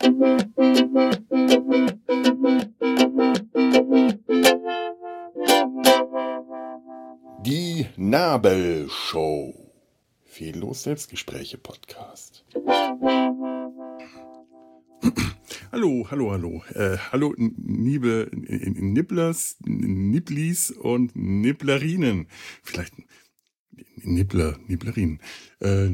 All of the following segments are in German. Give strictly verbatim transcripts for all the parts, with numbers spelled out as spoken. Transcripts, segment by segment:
Die Nabelshow. Fehllos Selbstgespräche-Podcast. Hallo, hallo, hallo. Äh, hallo, liebe Nibblers, Nibblis und Nibblerinen. Vielleicht Nibbler, Nibblerinen. Äh,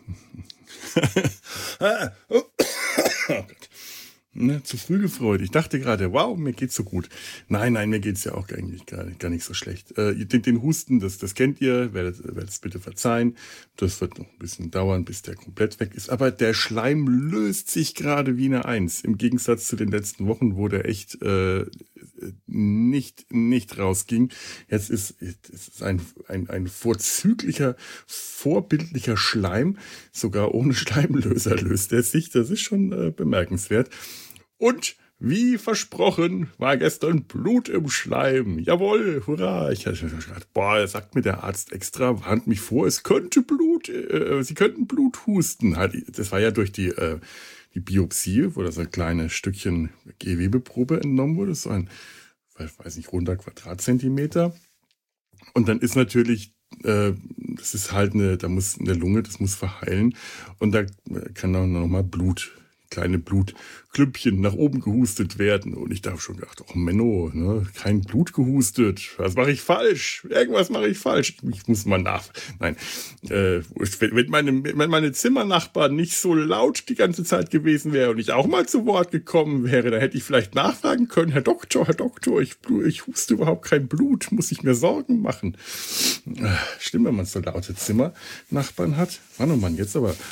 oh Gott. Ne, zu früh gefreut. Ich dachte gerade, wow, mir geht's so gut. Nein, nein, mir geht's ja auch eigentlich gar, gar nicht so schlecht. Äh, den, den Husten, das, das kennt ihr, werdet, werdet es bitte verzeihen. Das wird noch ein bisschen dauern, bis der komplett weg ist. Aber der Schleim löst sich gerade wie eine Eins. Im Gegensatz zu den letzten Wochen, wo der echt äh, nicht nicht rausging. Jetzt ist es ist ein, ein, ein vorzüglicher, vorbildlicher Schleim. Sogar ohne Schleimlöser löst er sich. Das ist schon äh, bemerkenswert. Und wie versprochen war gestern Blut im Schleim. Jawohl, hurra. Ich hatte gedacht, boah, sagt mir der Arzt extra, warnt mich vor, es könnte Blut, äh, sie könnten Blut husten. Das war ja durch die, äh, die Biopsie, wo das ein kleines Stückchen Gewebeprobe entnommen wurde. So ein, ich weiß nicht, runder Quadratzentimeter. Und dann ist natürlich, äh, das ist halt eine, da muss eine Lunge, das muss verheilen. Und da kann auch noch mal Blut, kleine Blutklümpchen nach oben gehustet werden. Und ich da habe schon gedacht, oh Menno, ne, kein Blut gehustet. Was mache ich falsch? Irgendwas mache ich falsch. Ich muss mal nach. Nein, äh, wenn meine, wenn meine Zimmernachbarn nicht so laut die ganze Zeit gewesen wäre und ich auch mal zu Wort gekommen wäre, dann hätte ich vielleicht nachfragen können, Herr Doktor, Herr Doktor, ich, ich huste überhaupt kein Blut. Muss ich mir Sorgen machen? Stimmt, wenn man so laute Zimmernachbarn hat. Mann, oh Mann, jetzt aber...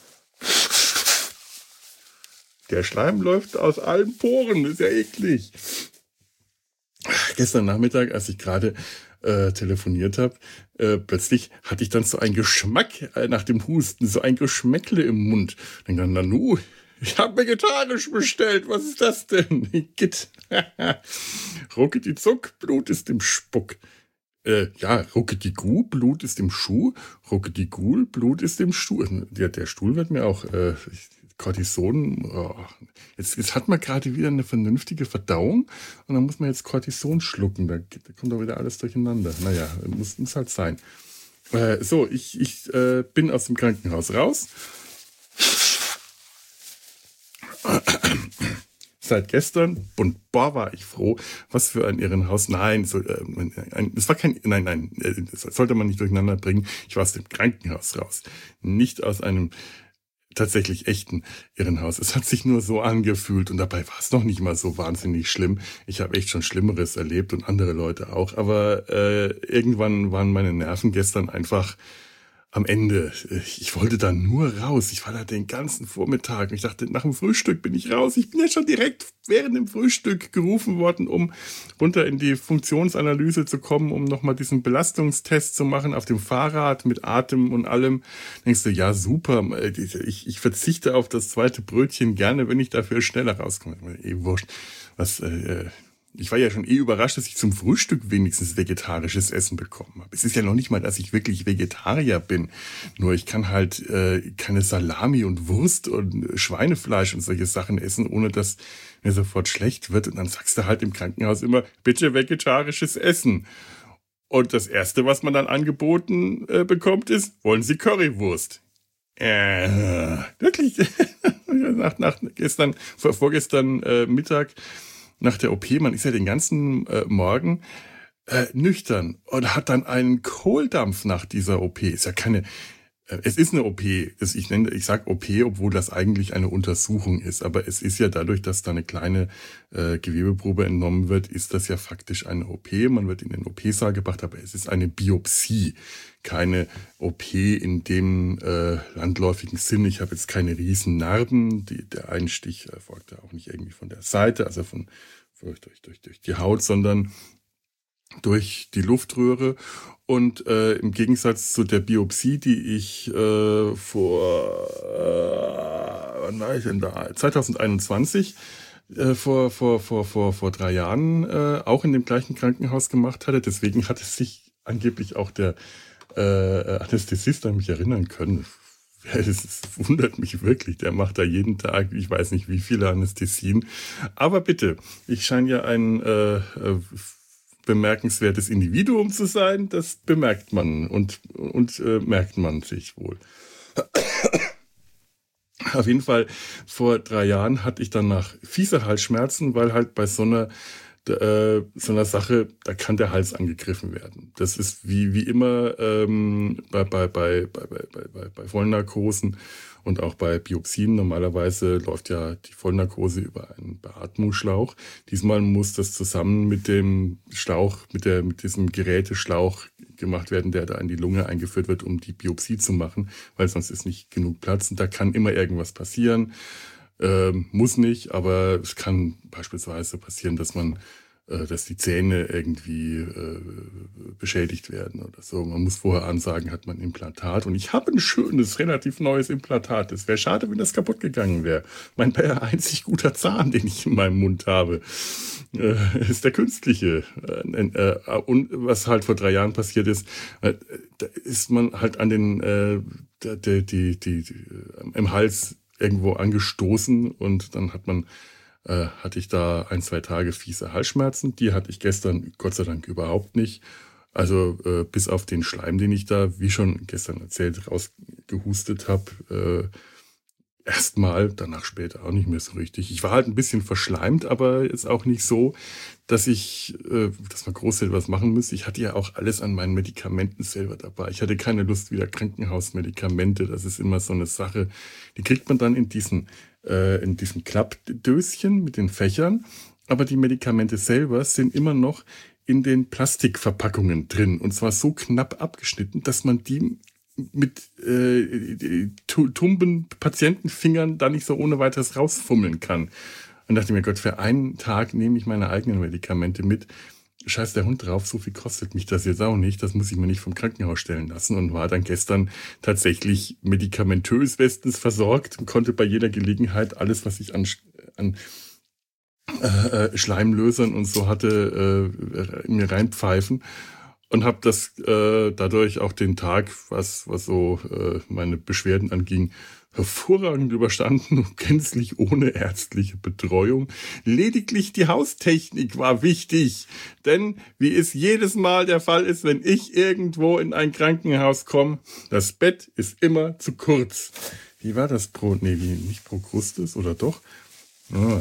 Der Schleim läuft aus allen Poren, ist ja eklig. Gestern Nachmittag, als ich gerade äh, telefoniert habe, äh, plötzlich hatte ich dann so einen Geschmack äh, nach dem Husten, so ein Geschmäckle im Mund. Dann dachte ich, Nanu, ich habe vegetarisch bestellt, was ist das denn? Gitt. Ruckidi Zuck, Blut ist im Spuck. Äh, ja, Ruckidi Gu, Blut ist im Schuh. Ruckidi Gul, Blut ist im Stuhl. Der, der Stuhl wird mir auch... Äh, Cortison, oh. jetzt, jetzt hat man gerade wieder eine vernünftige Verdauung und dann muss man jetzt Cortison schlucken, da, da kommt doch wieder alles durcheinander. Naja, muss, muss halt sein. Äh, so, ich, ich äh, bin aus dem Krankenhaus raus. Seit gestern, und boah, war ich froh, was für ein Irrenhaus. Nein, so, äh, ein, es war kein, nein, nein, das sollte man nicht durcheinander bringen. Ich war aus dem Krankenhaus raus, nicht aus einem tatsächlich echten Irrenhaus. Es hat sich nur so angefühlt und dabei war es noch nicht mal so wahnsinnig schlimm. Ich habe echt schon Schlimmeres erlebt und andere Leute auch, aber äh, irgendwann waren meine Nerven gestern einfach am Ende. Ich wollte da nur raus. Ich war da den ganzen Vormittag. Ich dachte, nach dem Frühstück bin ich raus. Ich bin ja schon direkt während dem Frühstück gerufen worden, um runter in die Funktionsanalyse zu kommen, um nochmal diesen Belastungstest zu machen auf dem Fahrrad mit Atem und allem. Denkst du, ja super, ich, ich verzichte auf das zweite Brötchen gerne, wenn ich dafür schneller rauskomme. Eh wurscht. Was, äh, Ich war ja schon eh überrascht, dass ich zum Frühstück wenigstens vegetarisches Essen bekommen habe. Es ist ja noch nicht mal, dass ich wirklich Vegetarier bin. Nur ich kann halt äh, keine Salami und Wurst und Schweinefleisch und solche Sachen essen, ohne dass mir sofort schlecht wird. Und dann sagst du halt im Krankenhaus immer, bitte vegetarisches Essen. Und das Erste, was man dann angeboten äh, bekommt, ist, wollen Sie Currywurst? Äh, wirklich? nach, nach gestern, vor, vorgestern äh, Mittag, nach der O P, man ist ja den ganzen äh, Morgen äh, nüchtern und hat dann einen Kohldampf nach dieser O P. Ist ja keine, äh, es ist eine O P. Das, ich nenne, ich sag O P, obwohl das eigentlich eine Untersuchung ist. Aber es ist ja dadurch, dass da eine kleine äh, Gewebeprobe entnommen wird, ist das ja faktisch eine O P. Man wird in den O P-Saal gebracht, aber es ist eine Biopsie. Keine O P in dem äh, landläufigen Sinn. Ich habe jetzt keine riesen Narben. Die, der Einstich erfolgte auch nicht irgendwie von der Seite, also von durch, durch, durch, durch die Haut, sondern durch die Luftröhre. Und äh, im Gegensatz zu der Biopsie, die ich äh, vor äh, wann war ich denn da? zwanzig einundzwanzig äh, vor vor vor vor vor drei Jahren äh, auch in dem gleichen Krankenhaus gemacht hatte. Deswegen hat es sich angeblich auch der äh, Anästhesist an mich erinnern können. Es wundert mich wirklich. Der macht da jeden Tag, ich weiß nicht wie viele Anästhesien. Aber bitte, ich scheine ja ein äh, äh, bemerkenswertes Individuum zu sein. Das bemerkt man und, und äh, merkt man sich wohl. Auf jeden Fall, vor drei Jahren hatte ich danach fiese Halsschmerzen, weil halt bei so einer, äh, so einer Sache, da kann der Hals angegriffen werden. Das ist wie, wie immer ähm, bei, bei, bei, bei, bei, bei, bei Vollnarkosen und auch bei Biopsien. Normalerweise läuft ja die Vollnarkose über einen Beatmungsschlauch. Diesmal muss das zusammen mit dem Schlauch, mit, der, mit diesem Geräteschlauch gemacht werden, der da in die Lunge eingeführt wird, um die Biopsie zu machen, weil sonst ist nicht genug Platz und da kann immer irgendwas passieren. Ähm, muss nicht, aber es kann beispielsweise passieren, dass man, äh, dass die Zähne irgendwie äh, beschädigt werden oder so. Man muss vorher ansagen, hat man ein Implantat. Und ich habe ein schönes, relativ neues Implantat. Es wäre schade, wenn das kaputt gegangen wäre. Mein einzig guter Zahn, den ich in meinem Mund habe, äh, ist der künstliche. Äh, äh, und was halt vor drei Jahren passiert ist, äh, da ist man halt an den, äh, die, die, die, die, im Hals irgendwo angestoßen und dann hat man, äh, hatte ich da ein, zwei Tage fiese Halsschmerzen. Die hatte ich gestern Gott sei Dank überhaupt nicht. Also äh, bis auf den Schleim, den ich da, wie schon gestern erzählt, rausgehustet habe, äh, erstmal, danach später auch nicht mehr so richtig. Ich war halt ein bisschen verschleimt, aber jetzt auch nicht so, dass ich, äh, dass man groß etwas machen müsste. Ich hatte ja auch alles an meinen Medikamenten selber dabei. Ich hatte keine Lust, wieder Krankenhausmedikamente. Das ist immer so eine Sache. Die kriegt man dann in diesen, äh, in diesen Klappdöschen mit den Fächern. Aber die Medikamente selber sind immer noch in den Plastikverpackungen drin. Und zwar so knapp abgeschnitten, dass man die mit äh, tumben Patientenfingern da nicht so ohne weiteres rausfummeln kann. Und dachte mir, Gott, für einen Tag nehme ich meine eigenen Medikamente mit. Scheiß der Hund drauf, so viel kostet mich das jetzt auch nicht. Das muss ich mir nicht vom Krankenhaus stellen lassen. Und war dann gestern tatsächlich medikamentös bestens versorgt und konnte bei jeder Gelegenheit alles, was ich an, an äh, Schleimlösern und so hatte, äh, in mir reinpfeifen. Und habe das äh, dadurch auch den Tag, was was so äh, meine Beschwerden anging, hervorragend überstanden und gänzlich ohne ärztliche Betreuung. Lediglich die Haustechnik war wichtig, denn wie es jedes Mal der Fall ist, wenn ich irgendwo in ein Krankenhaus komme, das Bett ist immer zu kurz. Wie war das pro, nee, wie, nicht Prokrustes oder doch? Oh.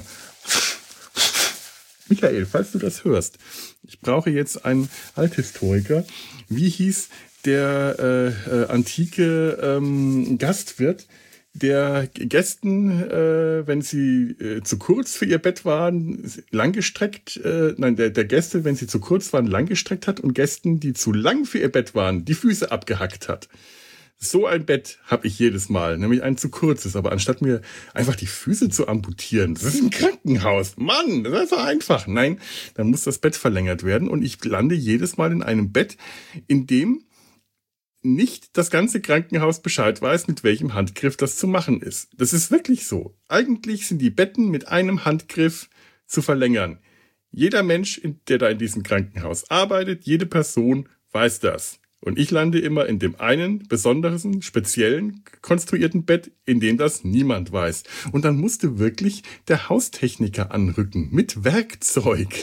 Michael, falls du das hörst, ich brauche jetzt einen Althistoriker. Wie hieß der äh, äh, antike ähm, Gastwirt, der Gästen, äh, wenn sie äh, zu kurz für ihr Bett waren, langgestreckt, äh, nein, der, der Gäste, wenn sie zu kurz waren, langgestreckt hat und Gästen, die zu lang für ihr Bett waren, die Füße abgehackt hat. So ein Bett habe ich jedes Mal, nämlich ein zu kurzes. Aber anstatt mir einfach die Füße zu amputieren, das ist ein Krankenhaus. Mann, das ist so einfach. Nein, dann muss das Bett verlängert werden. Und ich lande jedes Mal in einem Bett, in dem nicht das ganze Krankenhaus Bescheid weiß, mit welchem Handgriff das zu machen ist. Das ist wirklich so. Eigentlich sind die Betten mit einem Handgriff zu verlängern. Jeder Mensch, der da in diesem Krankenhaus arbeitet, jede Person weiß das. Und ich lande immer in dem einen besonderen, speziellen, konstruierten Bett, in dem das niemand weiß. Und dann musste wirklich der Haustechniker anrücken mit Werkzeug.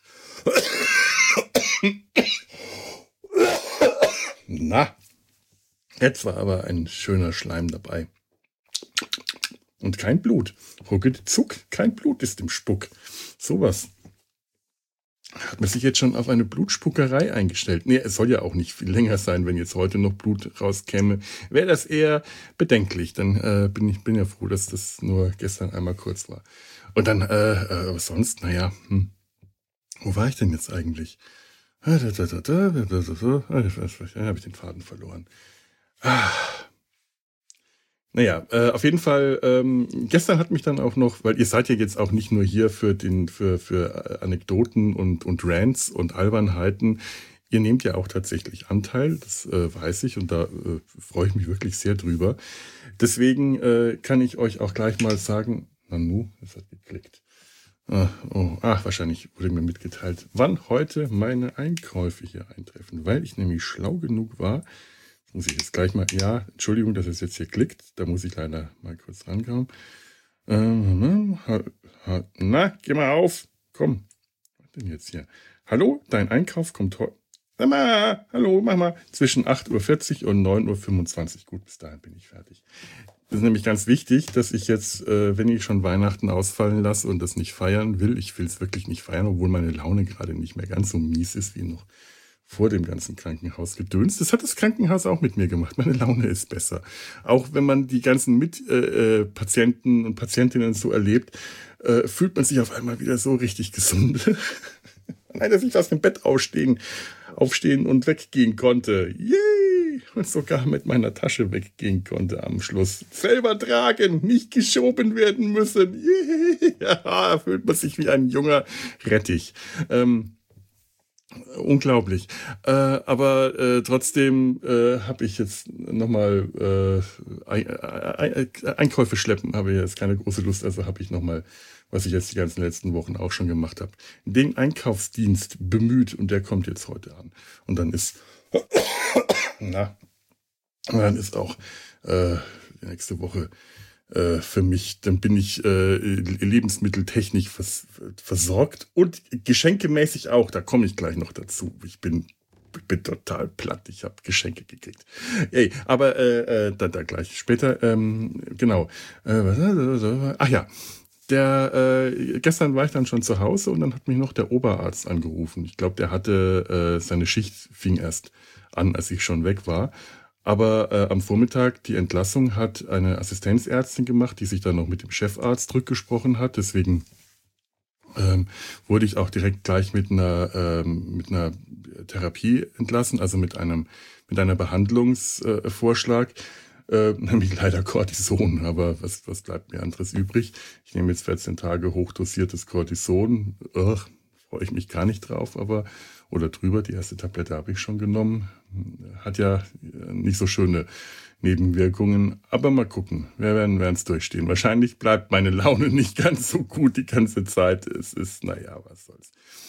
Na, jetzt war aber ein schöner Schleim dabei. Und kein Blut. Ruckelt, zuck, kein Blut ist im Spuck. Sowas. Hat man sich jetzt schon auf eine Blutspuckerei eingestellt? Nee, es soll ja auch nicht viel länger sein, wenn jetzt heute noch Blut rauskäme. Wäre das eher bedenklich. Dann äh, bin ich bin ja froh, dass das nur gestern einmal kurz war. Und dann, äh, äh sonst, naja, hm. Wo war ich denn jetzt eigentlich? Da, da, da, da, da, da, da, da habe ich den Faden verloren. Ah. Naja, äh, auf jeden Fall, ähm, gestern hat mich dann auch noch, weil ihr seid ja jetzt auch nicht nur hier für den, für, für Anekdoten und, und Rants und Albernheiten. Ihr nehmt ja auch tatsächlich Anteil, das äh, weiß ich und da äh, freue ich mich wirklich sehr drüber. Deswegen äh, kann ich euch auch gleich mal sagen, Nanu, es hat geklickt. Ah, oh, ach, wahrscheinlich wurde mir mitgeteilt, wann heute meine Einkäufe hier eintreffen, weil ich nämlich schlau genug war, Muss ich jetzt gleich mal, ja, Entschuldigung, dass es jetzt hier klickt. Da muss ich leider mal kurz rankommen. Ähm, na, geh mal auf. Komm, was denn jetzt hier? Hallo, dein Einkauf kommt heute. Mama, hallo, mach mal. Zwischen acht Uhr vierzig und neun Uhr fünfundzwanzig. Gut, bis dahin bin ich fertig. Das ist nämlich ganz wichtig, dass ich jetzt, äh, wenn ich schon Weihnachten ausfallen lasse und das nicht feiern will, ich will es wirklich nicht feiern, obwohl meine Laune gerade nicht mehr ganz so mies ist wie noch vor dem ganzen Krankenhausgedöns. Das hat das Krankenhaus auch mit mir gemacht. Meine Laune ist besser. Auch wenn man die ganzen Mitpatienten äh, und Patientinnen so erlebt, äh, fühlt man sich auf einmal wieder so richtig gesund. Nein, dass ich aus dem Bett aufstehen, aufstehen und weggehen konnte. Yay! Und sogar mit meiner Tasche weggehen konnte am Schluss. Selber tragen, nicht geschoben werden müssen. Yay! Ja, fühlt man sich wie ein junger Rettich. Ähm, Unglaublich. Äh, aber äh, trotzdem äh, habe ich jetzt nochmal äh, Ein Einkäufe schleppen, habe ich jetzt keine große Lust, also habe ich nochmal, was ich jetzt die ganzen letzten Wochen auch schon gemacht habe, den Einkaufsdienst bemüht und der kommt jetzt heute an. Und dann ist, na, dann ist auch äh, nächste Woche für mich, dann bin ich äh, lebensmitteltechnisch vers versorgt und geschenkemäßig auch, da komme ich gleich noch dazu. Ich bin, ich bin total platt, ich habe Geschenke gekriegt. Ey, aber äh, äh, da, da gleich später, ähm, genau. Äh, ach ja, der äh, gestern war ich dann schon zu Hause und dann hat mich noch der Oberarzt angerufen. Ich glaube, der hatte, äh, seine Schicht fing erst an, als ich schon weg war. Aber äh, am Vormittag die Entlassung hat eine Assistenzärztin gemacht, die sich dann noch mit dem Chefarzt rückgesprochen hat. Deswegen ähm, wurde ich auch direkt gleich mit einer ähm, mit einer Therapie entlassen, also mit einem mit einer Behandlungsvorschlag, äh, äh, nämlich leider Cortison. Aber was was bleibt mir anderes übrig? Ich nehme jetzt vierzehn Tage hochdosiertes Cortison. Ugh, freue ich mich gar nicht drauf, aber oder drüber. Die erste Tablette habe ich schon genommen. Hat ja nicht so schöne Nebenwirkungen. Aber mal gucken. Wir werden es durchstehen. Wahrscheinlich bleibt meine Laune nicht ganz so gut die ganze Zeit. Es ist, naja, was soll's.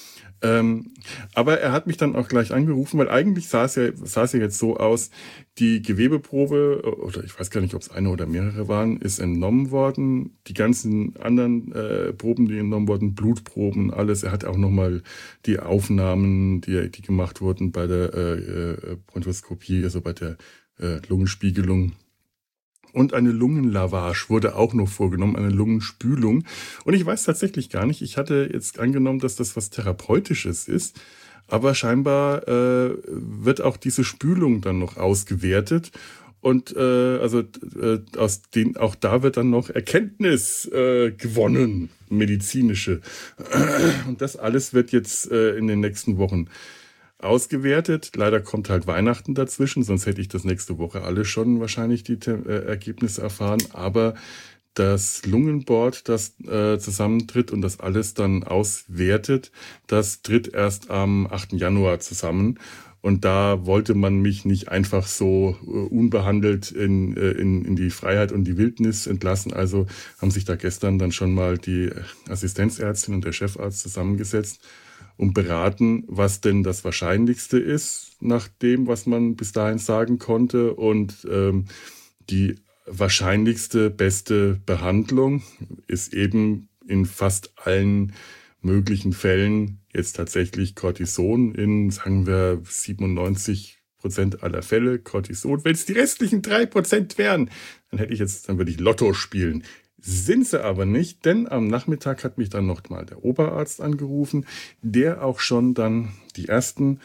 Ähm, aber er hat mich dann auch gleich angerufen, weil eigentlich sah es ja, sah es ja jetzt so aus, die Gewebeprobe, oder ich weiß gar nicht, ob es eine oder mehrere waren, ist entnommen worden. Die ganzen anderen äh, Proben, die entnommen wurden, Blutproben, alles. Er hat auch nochmal die Aufnahmen, die, die gemacht wurden bei der äh, äh, Bronchoskopie, also bei der äh, Lungenspiegelung. Und eine Lungenlavage wurde auch noch vorgenommen, eine Lungenspülung. Und ich weiß tatsächlich gar nicht, ich hatte jetzt angenommen, dass das was Therapeutisches ist, aber scheinbar äh, wird auch diese Spülung dann noch ausgewertet. Und äh, also äh, aus den, auch da wird dann noch Erkenntnis äh, gewonnen, medizinische. Und das alles wird jetzt äh, in den nächsten Wochen ausgewertet. Leider kommt halt Weihnachten dazwischen, sonst hätte ich das nächste Woche alle schon wahrscheinlich die äh, Ergebnisse erfahren. Aber das Lungenboard, das äh, zusammentritt und das alles dann auswertet, das tritt erst am achten Januar zusammen. Und da wollte man mich nicht einfach so äh, unbehandelt in, äh, in, in die Freiheit und die Wildnis entlassen. Also haben sich da gestern dann schon mal die Assistenzärztin und der Chefarzt zusammengesetzt und beraten, was denn das Wahrscheinlichste ist, nach dem, was man bis dahin sagen konnte. Und ähm, die wahrscheinlichste, beste Behandlung ist eben in fast allen möglichen Fällen jetzt tatsächlich Cortison in, sagen wir, siebenundneunzig Prozent aller Fälle Cortison. Wenn es die restlichen drei Prozent wären, dann hätte ich jetzt, dann würde ich Lotto spielen. Sind sie aber nicht, denn am Nachmittag hat mich dann noch mal der Oberarzt angerufen, der auch schon dann die ersten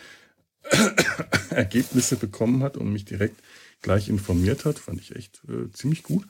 Ergebnisse bekommen hat und mich direkt gleich informiert hat. Fand ich echt äh, ziemlich gut,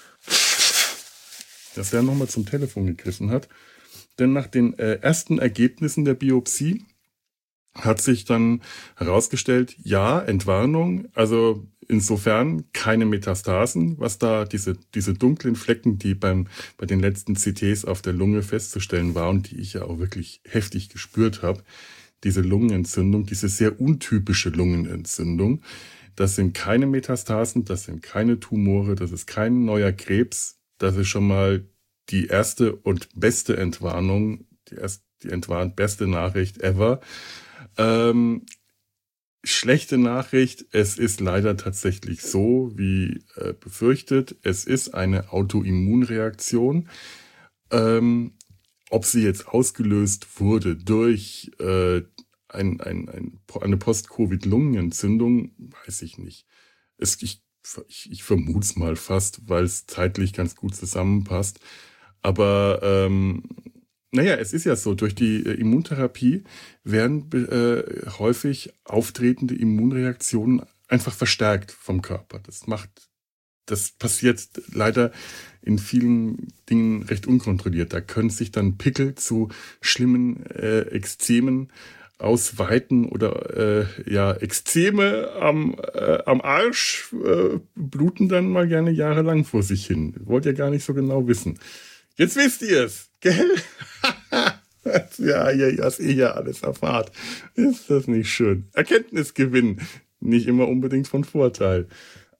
dass der nochmal zum Telefon gegriffen hat. Denn nach den äh, ersten Ergebnissen der Biopsie hat sich dann herausgestellt, ja, Entwarnung, also insofern keine Metastasen, was da diese diese dunklen Flecken, die beim bei den letzten C Ts auf der Lunge festzustellen waren, die ich ja auch wirklich heftig gespürt habe, diese Lungenentzündung, diese sehr untypische Lungenentzündung, das sind keine Metastasen, das sind keine Tumore, das ist kein neuer Krebs, das ist schon mal die erste und beste Entwarnung, die erste, die entwarnt beste Nachricht ever. Ähm, schlechte Nachricht, es ist leider tatsächlich so, wie äh, befürchtet. Es ist eine Autoimmunreaktion. Ähm, ob sie jetzt ausgelöst wurde durch äh, ein, ein, ein, eine Post-Covid-Lungenentzündung, weiß ich nicht. Es, ich ich, ich vermute es mal fast, weil es zeitlich ganz gut zusammenpasst. Aber ähm, naja, es ist ja so, durch die äh, Immuntherapie werden äh, häufig auftretende Immunreaktionen einfach verstärkt vom Körper. Das macht, das passiert leider in vielen Dingen recht unkontrolliert. Da können sich dann Pickel zu schlimmen äh, Ekzemen ausweiten oder äh, ja, Ekzeme am, äh, am Arsch äh, bluten dann mal gerne jahrelang vor sich hin. Wollt ihr gar nicht so genau wissen. Jetzt wisst ihr es, gell? Ja, ja, was ihr ja alles erfahrt. Ist das nicht schön? Erkenntnisgewinn, nicht immer unbedingt von Vorteil.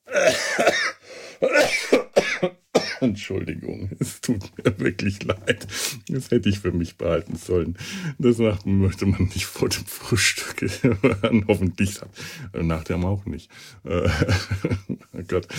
Entschuldigung, es tut mir wirklich leid. Das hätte ich für mich behalten sollen. Das macht, möchte man nicht vor dem Frühstück hören. Hoffentlich nach dem auch nicht. Oh Gott.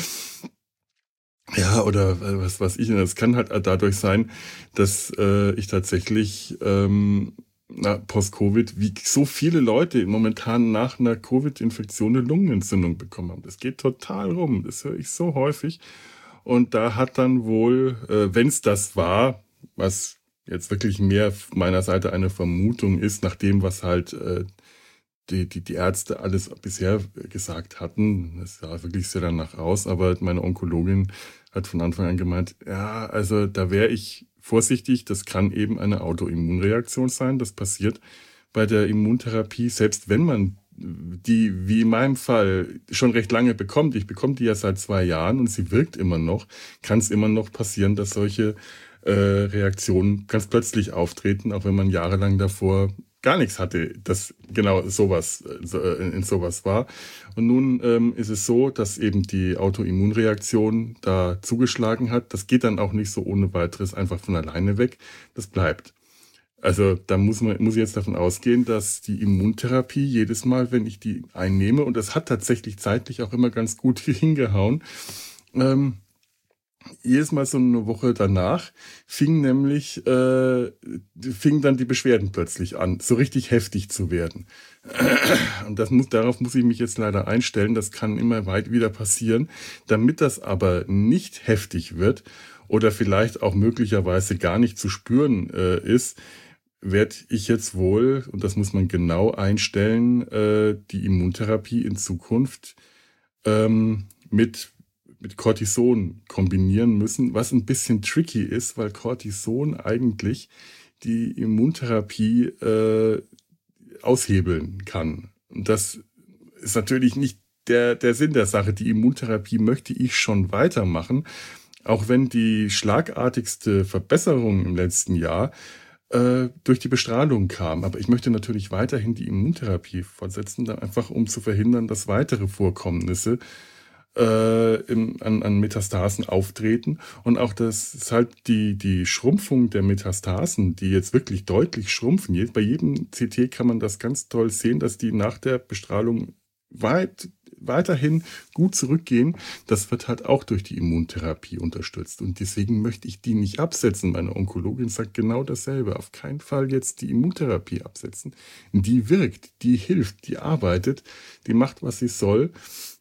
Ja, oder was weiß ich. Das kann halt dadurch sein, dass äh, ich tatsächlich ähm, na, Post-Covid, wie so viele Leute momentan nach einer Covid-Infektion eine Lungenentzündung bekommen haben. Das geht total rum. Das höre ich so häufig. Und da hat dann wohl, äh, wenn es das war, was jetzt wirklich mehr meiner Seite eine Vermutung ist, nach dem, was halt äh, die, die, die Ärzte alles bisher gesagt hatten, das sah wirklich sehr danach aus, aber meine Onkologin hat von Anfang an gemeint, ja, also da wäre ich vorsichtig, das kann eben eine Autoimmunreaktion sein, das passiert bei der Immuntherapie, selbst wenn man die, wie in meinem Fall, schon recht lange bekommt, ich bekomme die ja seit zwei Jahren und sie wirkt immer noch, kann es immer noch passieren, dass solche äh, Reaktionen ganz plötzlich auftreten, auch wenn man jahrelang davor gar nichts hatte, dass genau sowas äh, in sowas war. Und nun ähm, ist es so, dass eben die Autoimmunreaktion da zugeschlagen hat. Das geht dann auch nicht so ohne weiteres einfach von alleine weg. Das bleibt. Also da muss man muss ich jetzt davon ausgehen, dass die Immuntherapie jedes Mal, wenn ich die einnehme, und das hat tatsächlich zeitlich auch immer ganz gut hingehauen, ähm, jedes Mal so eine Woche danach fing nämlich äh, fingen dann die Beschwerden plötzlich an, so richtig heftig zu werden. Und das muss, darauf muss ich mich jetzt leider einstellen. Das kann immer weit wieder passieren. Damit das aber nicht heftig wird oder vielleicht auch möglicherweise gar nicht zu spüren äh, ist, werde ich jetzt wohl, und das muss man genau einstellen, äh, die Immuntherapie in Zukunft ähm, mit, mit Cortison kombinieren müssen, was ein bisschen tricky ist, weil Cortison eigentlich die Immuntherapie äh, aushebeln kann. Und das ist natürlich nicht der, der Sinn der Sache. Die Immuntherapie möchte ich schon weitermachen, auch wenn die schlagartigste Verbesserung im letzten Jahr durch die Bestrahlung kam. Aber ich möchte natürlich weiterhin die Immuntherapie fortsetzen, einfach um zu verhindern, dass weitere Vorkommnisse äh, im, an, an Metastasen auftreten. Und auch das ist halt die, die Schrumpfung der Metastasen, die jetzt wirklich deutlich schrumpfen. Bei jedem C T kann man das ganz toll sehen, dass die nach der Bestrahlung weit weiterhin gut zurückgehen. Das wird halt auch durch die Immuntherapie unterstützt. Und deswegen möchte ich die nicht absetzen. Meine Onkologin sagt genau dasselbe. Auf keinen Fall jetzt die Immuntherapie absetzen. Die wirkt, die hilft, die arbeitet, die macht, was sie soll.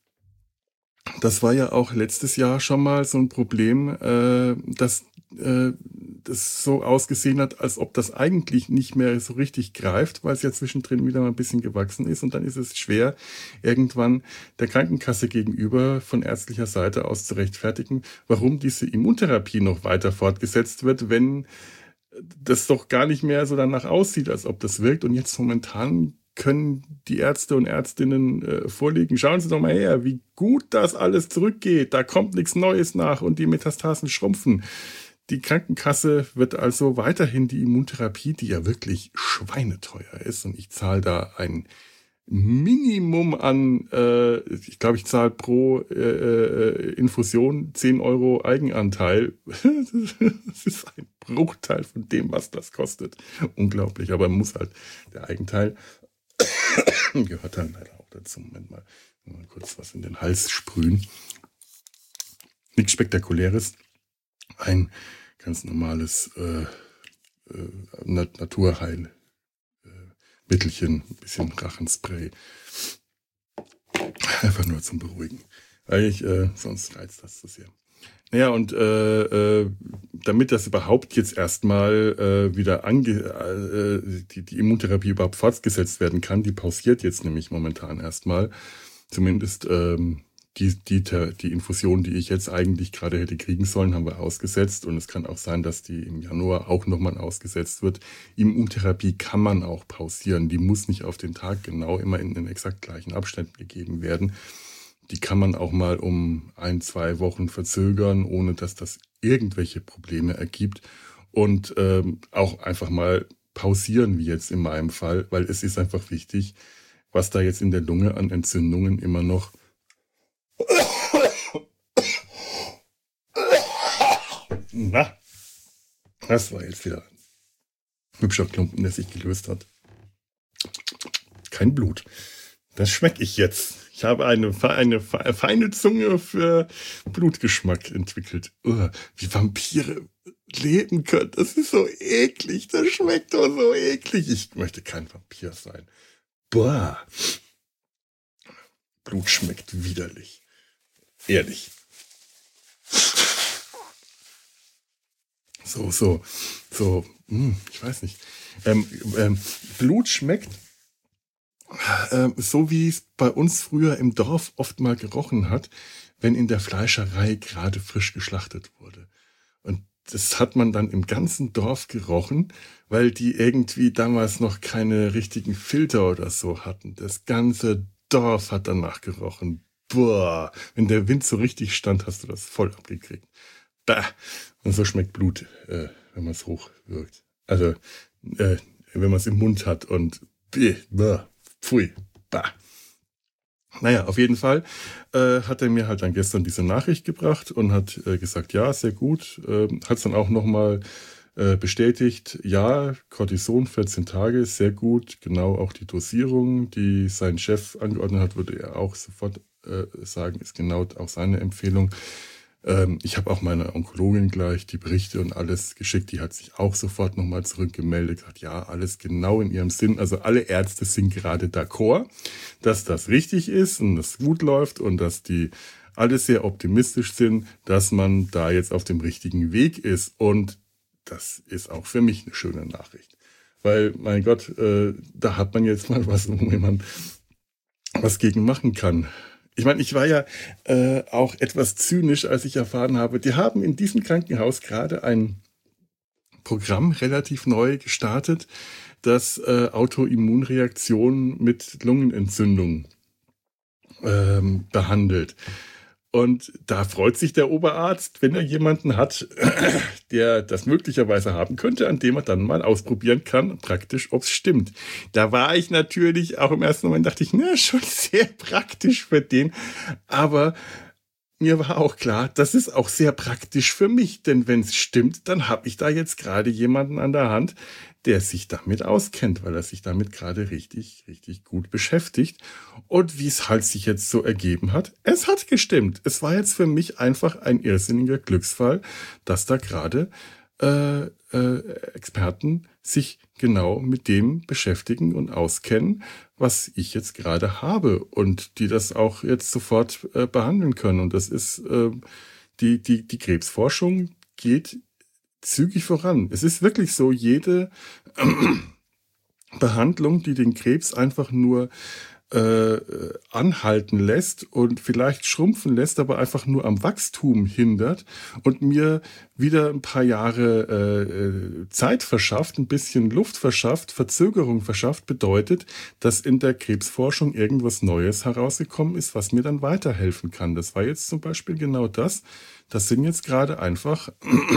Das war ja auch letztes Jahr schon mal so ein Problem, äh, dass äh, das so ausgesehen hat, als ob das eigentlich nicht mehr so richtig greift, weil es ja zwischendrin wieder mal ein bisschen gewachsen ist. Und dann ist es schwer, irgendwann der Krankenkasse gegenüber von ärztlicher Seite aus zu rechtfertigen, warum diese Immuntherapie noch weiter fortgesetzt wird, wenn das doch gar nicht mehr so danach aussieht, als ob das wirkt. Und jetzt momentan können die Ärzte und Ärztinnen äh, vorlegen. Schauen Sie doch mal her, wie gut das alles zurückgeht. Da kommt nichts Neues nach und die Metastasen schrumpfen. Die Krankenkasse wird also weiterhin die Immuntherapie, die ja wirklich schweineteuer ist, und ich zahle da ein Minimum an, äh, ich glaube, ich zahle pro äh, äh, Infusion zehn Euro Eigenanteil. Das ist ein Bruchteil von dem, was das kostet. Unglaublich, aber man muss halt, der Eigenteil gehört dann leider auch auch dazu. Moment mal, mal kurz was in den Hals sprühen. Nichts Spektakuläres. Ein ganz normales äh, äh, Nat- Naturheil. Mittelchen, ein bisschen Rachenspray. Einfach nur zum Beruhigen. Eigentlich, äh, sonst reizt das zu sehr. Naja, und äh, äh, damit das überhaupt jetzt erstmal äh, wieder ange äh, die, die Immuntherapie überhaupt fortgesetzt werden kann, die pausiert jetzt nämlich momentan erstmal. Zumindest ähm, die, die, die Infusion, die ich jetzt eigentlich gerade hätte kriegen sollen, haben wir ausgesetzt. Und es kann auch sein, dass die im Januar auch nochmal ausgesetzt wird. Immuntherapie kann man auch pausieren. Die muss nicht auf den Tag genau immer in den exakt gleichen Abständen gegeben werden. Die kann man auch mal um ein, zwei Wochen verzögern, ohne dass das irgendwelche Probleme ergibt. Und ähm, auch einfach mal pausieren, wie jetzt in meinem Fall, weil es ist einfach wichtig, was da jetzt in der Lunge an Entzündungen immer noch Na, das war jetzt wieder ein hübscher Klumpen, der sich gelöst hat. Kein Blut. Das schmecke ich jetzt. Ich habe eine, eine feine Zunge für Blutgeschmack entwickelt. Oh, wie Vampire leben können. Das ist so eklig. Das schmeckt doch so eklig. Ich möchte kein Vampir sein. Boah. Blut schmeckt widerlich. Ehrlich. So, so, so, hm, ich weiß nicht. Ähm, ähm, Blut schmeckt äh, so, wie es bei uns früher im Dorf oft mal gerochen hat, wenn in der Fleischerei gerade frisch geschlachtet wurde. Und das hat man dann im ganzen Dorf gerochen, weil die irgendwie damals noch keine richtigen Filter oder so hatten. Das ganze Dorf hat danach gerochen. Boah, wenn der Wind so richtig stand, hast du das voll abgekriegt. Bah. Und so schmeckt Blut, äh, wenn man es hochwirkt. Also, äh, wenn man es im Mund hat und bäh, bäh, pfui, bah. Naja, auf jeden Fall äh, hat er mir halt dann gestern diese Nachricht gebracht und hat äh, gesagt, ja, sehr gut. Äh, hat es dann auch nochmal äh, bestätigt, ja, Cortison vierzehn Tage, sehr gut. Genau auch die Dosierung, die sein Chef angeordnet hat, würde er auch sofort äh, sagen, ist genau auch seine Empfehlung. Ich habe auch meiner Onkologin gleich die Berichte und alles geschickt. Die hat sich auch sofort nochmal zurückgemeldet, gesagt, ja, alles genau in ihrem Sinn. Also alle Ärzte sind gerade d'accord, dass das richtig ist und das gut läuft und dass die alle sehr optimistisch sind, dass man da jetzt auf dem richtigen Weg ist. Und das ist auch für mich eine schöne Nachricht. Weil, mein Gott, äh, da hat man jetzt mal was, wo man was gegen machen kann. Ich meine, ich war ja äh, auch etwas zynisch, als ich erfahren habe, die haben in diesem Krankenhaus gerade ein Programm relativ neu gestartet, das äh, Autoimmunreaktionen mit Lungenentzündung ähm, behandelt. Und da freut sich der Oberarzt, wenn er jemanden hat, der das möglicherweise haben könnte, an dem er dann mal ausprobieren kann, praktisch, ob es stimmt. Da war ich natürlich auch im ersten Moment, dachte ich, na, schon sehr praktisch für den. Aber mir war auch klar, das ist auch sehr praktisch für mich, denn wenn es stimmt, dann habe ich da jetzt gerade jemanden an der Hand, der sich damit auskennt, weil er sich damit gerade richtig, richtig gut beschäftigt. Und wie es halt sich jetzt so ergeben hat, es hat gestimmt. Es war jetzt für mich einfach ein irrsinniger Glücksfall, dass da gerade äh, äh, Experten sich genau mit dem beschäftigen und auskennen, was ich jetzt gerade habe und die das auch jetzt sofort äh, behandeln können. Und das ist äh, die, die, die Krebsforschung geht zügig voran. Es ist wirklich so, jede äh, Behandlung, die den Krebs einfach nur äh, anhalten lässt und vielleicht schrumpfen lässt, aber einfach nur am Wachstum hindert und mir wieder ein paar Jahre äh, Zeit verschafft, ein bisschen Luft verschafft, Verzögerung verschafft, bedeutet, dass in der Krebsforschung irgendwas Neues herausgekommen ist, was mir dann weiterhelfen kann. Das war jetzt zum Beispiel genau das. Das sind jetzt gerade einfach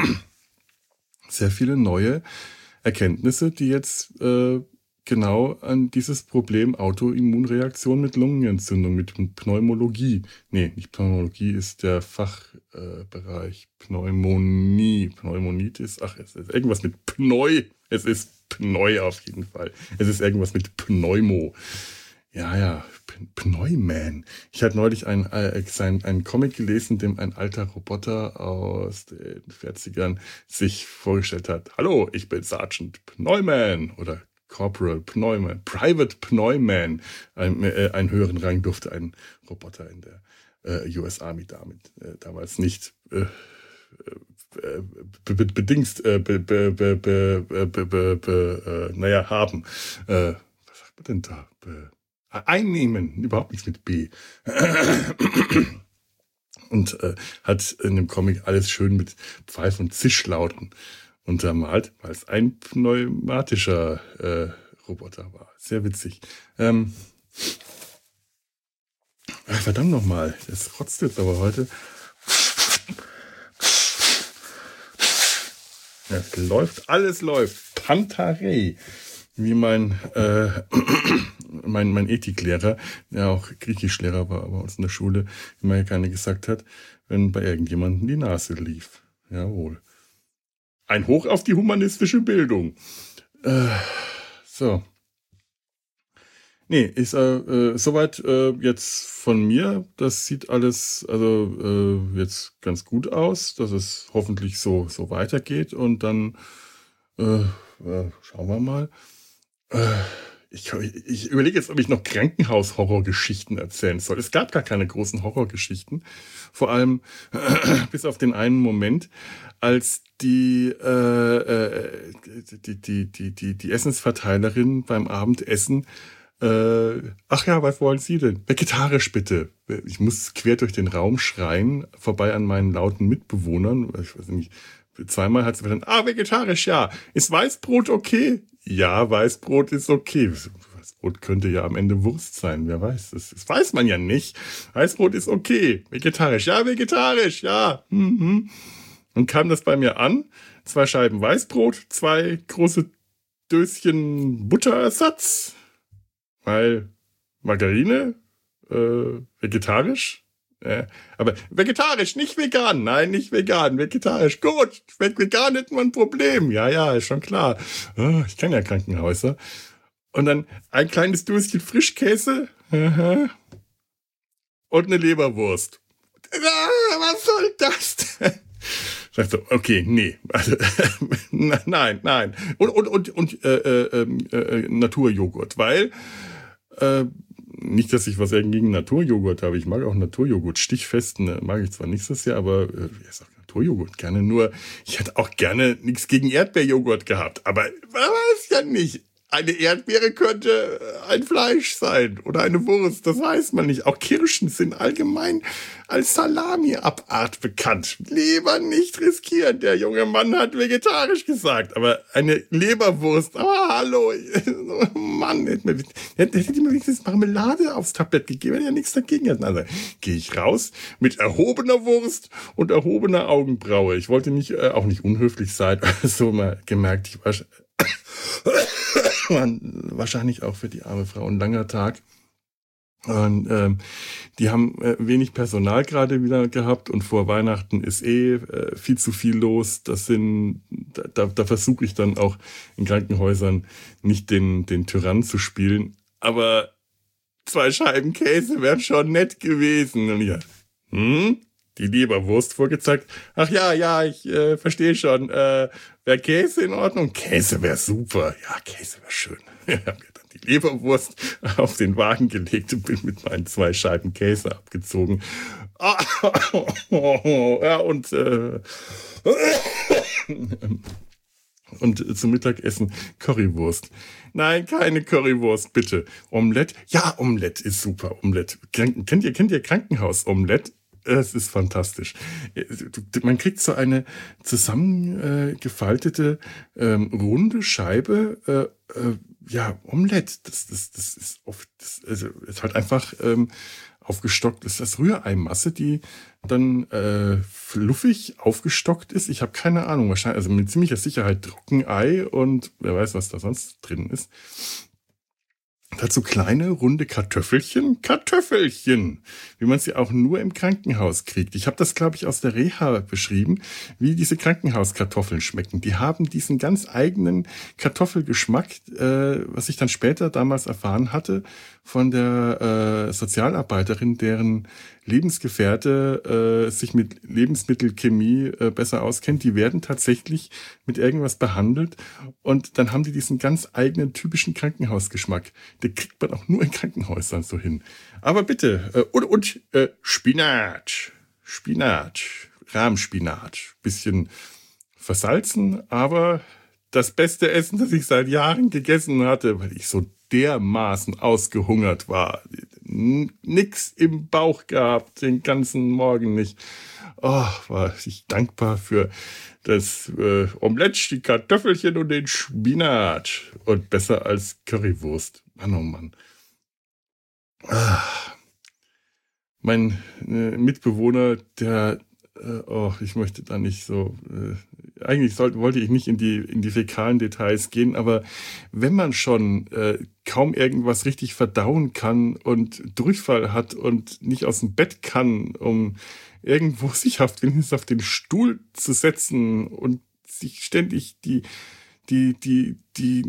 sehr viele neue Erkenntnisse, die jetzt äh, genau an dieses Problem Autoimmunreaktion mit Lungenentzündung, mit Pneumologie. Nee, nicht Pneumologie ist der Fachbereich. Äh, Pneumonie. Pneumonitis. Ach, es ist irgendwas mit Pneu. Es ist Pneu auf jeden Fall. Es ist irgendwas mit Pneumo. Ja, ja, P- Pneuman. Ich hatte neulich einen, äh, sein, einen Comic gelesen, dem ein alter Roboter aus den vierzigern sich vorgestellt hat. Hallo, ich bin Sergeant Pneuman oder Corporal Pneuman, Private Pneuman. Ein, äh, einen höheren Rang durfte ein Roboter in der äh, U S Army damit äh, damals nicht äh, äh, be be bedingst, äh, be be be be be be be äh, naja, haben. Äh, was sagt man denn da? Be Einnehmen, überhaupt nichts mit B. Und äh, hat in dem Comic alles schön mit Pfeif- und Zischlauten untermalt, weil es ein pneumatischer äh, Roboter war. Sehr witzig. Ähm, ach, verdammt nochmal, das rotzt jetzt aber heute. Es läuft, alles läuft. Pantarei. Wie mein, äh, mein, mein Ethiklehrer, der auch Griechischlehrer war bei uns in der Schule, immer gerne gesagt hat, wenn bei irgendjemandem die Nase lief. Jawohl. Ein Hoch auf die humanistische Bildung. Äh, so. Nee, ist äh, äh, soweit äh, jetzt von mir. Das sieht alles also äh, jetzt ganz gut aus, dass es hoffentlich so, so weitergeht. Und dann äh, äh, schauen wir mal. Ich, ich überlege jetzt, ob ich noch Krankenhaus-Horrorgeschichten erzählen soll. Es gab gar keine großen Horrorgeschichten. Vor allem bis auf den einen Moment, als die, äh, äh, die, die, die, die, die Essensverteilerin beim Abendessen, äh, ach ja, was wollen Sie denn? Vegetarisch bitte. Ich muss quer durch den Raum schreien, vorbei an meinen lauten Mitbewohnern. Ich weiß nicht, zweimal hat sie verstanden, ah, vegetarisch, ja. Ist Weißbrot okay? Ja, Weißbrot ist okay. Weißbrot könnte ja am Ende Wurst sein, wer weiß. Das, das weiß man ja nicht. Weißbrot ist okay. Vegetarisch, ja, vegetarisch, ja. Mhm. Und kam das bei mir an. Zwei Scheiben Weißbrot, zwei große Döschen Butterersatz. Weil Margarine, äh, vegetarisch. Äh, aber vegetarisch, nicht vegan. Nein, nicht vegan, vegetarisch. Gut, vegan hätten wir ein Problem. Ja, ja, ist schon klar. Oh, ich kenne ja Krankenhäuser. Und dann ein kleines Döschen Frischkäse aha, und eine Leberwurst. Ah, was soll das denn? Sagst du, okay, nee, also, nein, nein. Und, und, und, und äh, äh, äh, Naturjoghurt, weil äh, nicht, dass ich was gegen Naturjoghurt habe. Ich mag auch Naturjoghurt. Stichfesten mag ich zwar nicht so sehr, aber äh, ich sag Naturjoghurt gerne. Nur, ich hätte auch gerne nichts gegen Erdbeerjoghurt gehabt. Aber man weiß ja nicht. Eine Erdbeere könnte ein Fleisch sein oder eine Wurst, das weiß man nicht. Auch Kirschen sind allgemein als Salami-Abart bekannt. Lieber nicht riskieren. Der junge Mann hat vegetarisch gesagt, aber eine Leberwurst, aber hallo, Mann, hätte die mir wenigstens Marmelade aufs Tablett gegeben, hätte ja nichts dagegen hatten. Also gehe ich raus mit erhobener Wurst und erhobener Augenbraue. Ich wollte nicht, äh, auch nicht unhöflich sein, so mal gemerkt, ich war wahrscheinlich auch für die arme Frau ein langer Tag. Und ähm, die haben äh, wenig Personal gerade wieder gehabt und vor Weihnachten ist eh äh, viel zu viel los. Das sind, da, da versuche ich dann auch in Krankenhäusern nicht den den Tyrann zu spielen. Aber zwei Scheiben Käse wären schon nett gewesen. Und ja, hm? Die Leberwurst vorgezeigt. Ach ja, ja, ich äh, verstehe schon. Äh, wäre Käse in Ordnung? Käse wäre super. Ja, Käse wäre schön. Ich habe dann die Leberwurst auf den Wagen gelegt und bin mit meinen zwei Scheiben Käse abgezogen. Ja, und äh, und zum Mittagessen Currywurst. Nein, keine Currywurst, bitte. Omelette? Ja, Omelette ist super. Omelette. Kennt ihr, kennt ihr Krankenhaus-Omelette? Es ist fantastisch. Man kriegt so eine zusammengefaltete, ähm, runde Scheibe, äh, äh, ja, Omelette. Das, das, das ist oft, das, also, ist halt einfach ähm, aufgestockt. Das ist das Rühreimasse, die dann äh, fluffig aufgestockt ist. Ich habe keine Ahnung, wahrscheinlich, also mit ziemlicher Sicherheit Trockenei und wer weiß, was da sonst drin ist. Dazu kleine, runde Kartoffelchen, Kartoffelchen, wie man sie auch nur im Krankenhaus kriegt. Ich habe das, glaube ich, aus der Reha beschrieben, wie diese Krankenhauskartoffeln schmecken. Die haben diesen ganz eigenen Kartoffelgeschmack, äh, was ich dann später damals erfahren hatte von der äh, Sozialarbeiterin, deren Lebensgefährte äh, sich mit Lebensmittelchemie äh, besser auskennt. Die werden tatsächlich mit irgendwas behandelt und dann haben die diesen ganz eigenen typischen Krankenhausgeschmack. Den kriegt man auch nur in Krankenhäusern so hin. Aber bitte, äh, und, und äh, Spinat, Spinat, Rahmspinat, bisschen versalzen, aber das beste Essen, das ich seit Jahren gegessen hatte, weil ich so dermaßen ausgehungert war. Nix im Bauch gehabt, den ganzen Morgen nicht. Oh, war ich dankbar für das äh, Omelett, die Kartoffelchen und den Spinat. Und besser als Currywurst. Mann, oh Mann. Ah. Mein äh, Mitbewohner, der, äh, oh, ich möchte da nicht so, äh, eigentlich sollte, wollte ich nicht in die, in die fäkalen Details gehen, aber wenn man schon äh, kaum irgendwas richtig verdauen kann und Durchfall hat und nicht aus dem Bett kann, um irgendwo sich auf den, auf den Stuhl zu setzen und sich ständig die, die, die, die,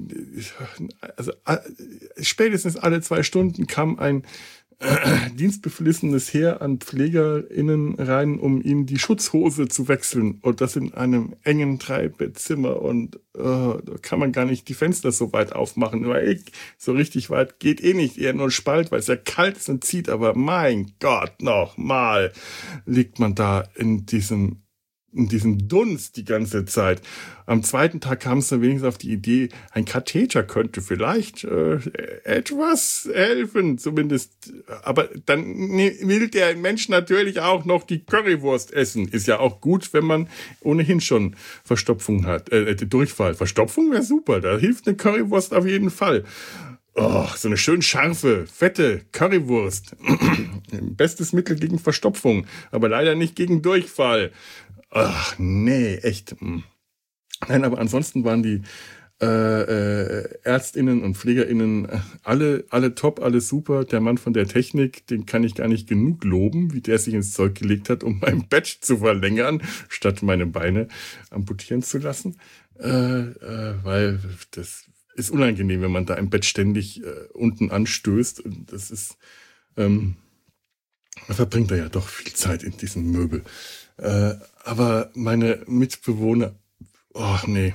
also äh, spätestens alle zwei Stunden kam ein dienstbeflissenes Heer an PflegerInnen rein, um ihnen die Schutzhose zu wechseln. Und das in einem engen Dreibettzimmer. Und uh, da kann man gar nicht die Fenster so weit aufmachen. Weil ich, so richtig weit geht eh nicht. Eher nur ein Spalt, weil es ja kalt ist und zieht. Aber mein Gott, nochmal liegt man da in diesem in diesem Dunst die ganze Zeit. Am zweiten Tag kam es dann wenigstens auf die Idee, ein Katheter könnte vielleicht äh, etwas helfen, zumindest. Aber dann will der Mensch natürlich auch noch die Currywurst essen. Ist ja auch gut, wenn man ohnehin schon Verstopfung hat. Äh, Durchfall. Verstopfung wäre super, da hilft eine Currywurst auf jeden Fall. Oh, so eine schön scharfe, fette Currywurst. Bestes Mittel gegen Verstopfung, aber leider nicht gegen Durchfall. Ach, nee, echt. Nein, aber ansonsten waren die äh, äh, ÄrztInnen und PflegerInnen alle, alle top, alle super. Der Mann von der Technik, den kann ich gar nicht genug loben, wie der sich ins Zeug gelegt hat, um mein Bett zu verlängern, statt meine Beine amputieren zu lassen. Äh, äh, weil das ist unangenehm, wenn man da im Bett ständig äh, unten anstößt. Und das ist, ähm, man verbringt da ja doch viel Zeit in diesem Möbel. Äh, aber meine Mitbewohner, oh nee,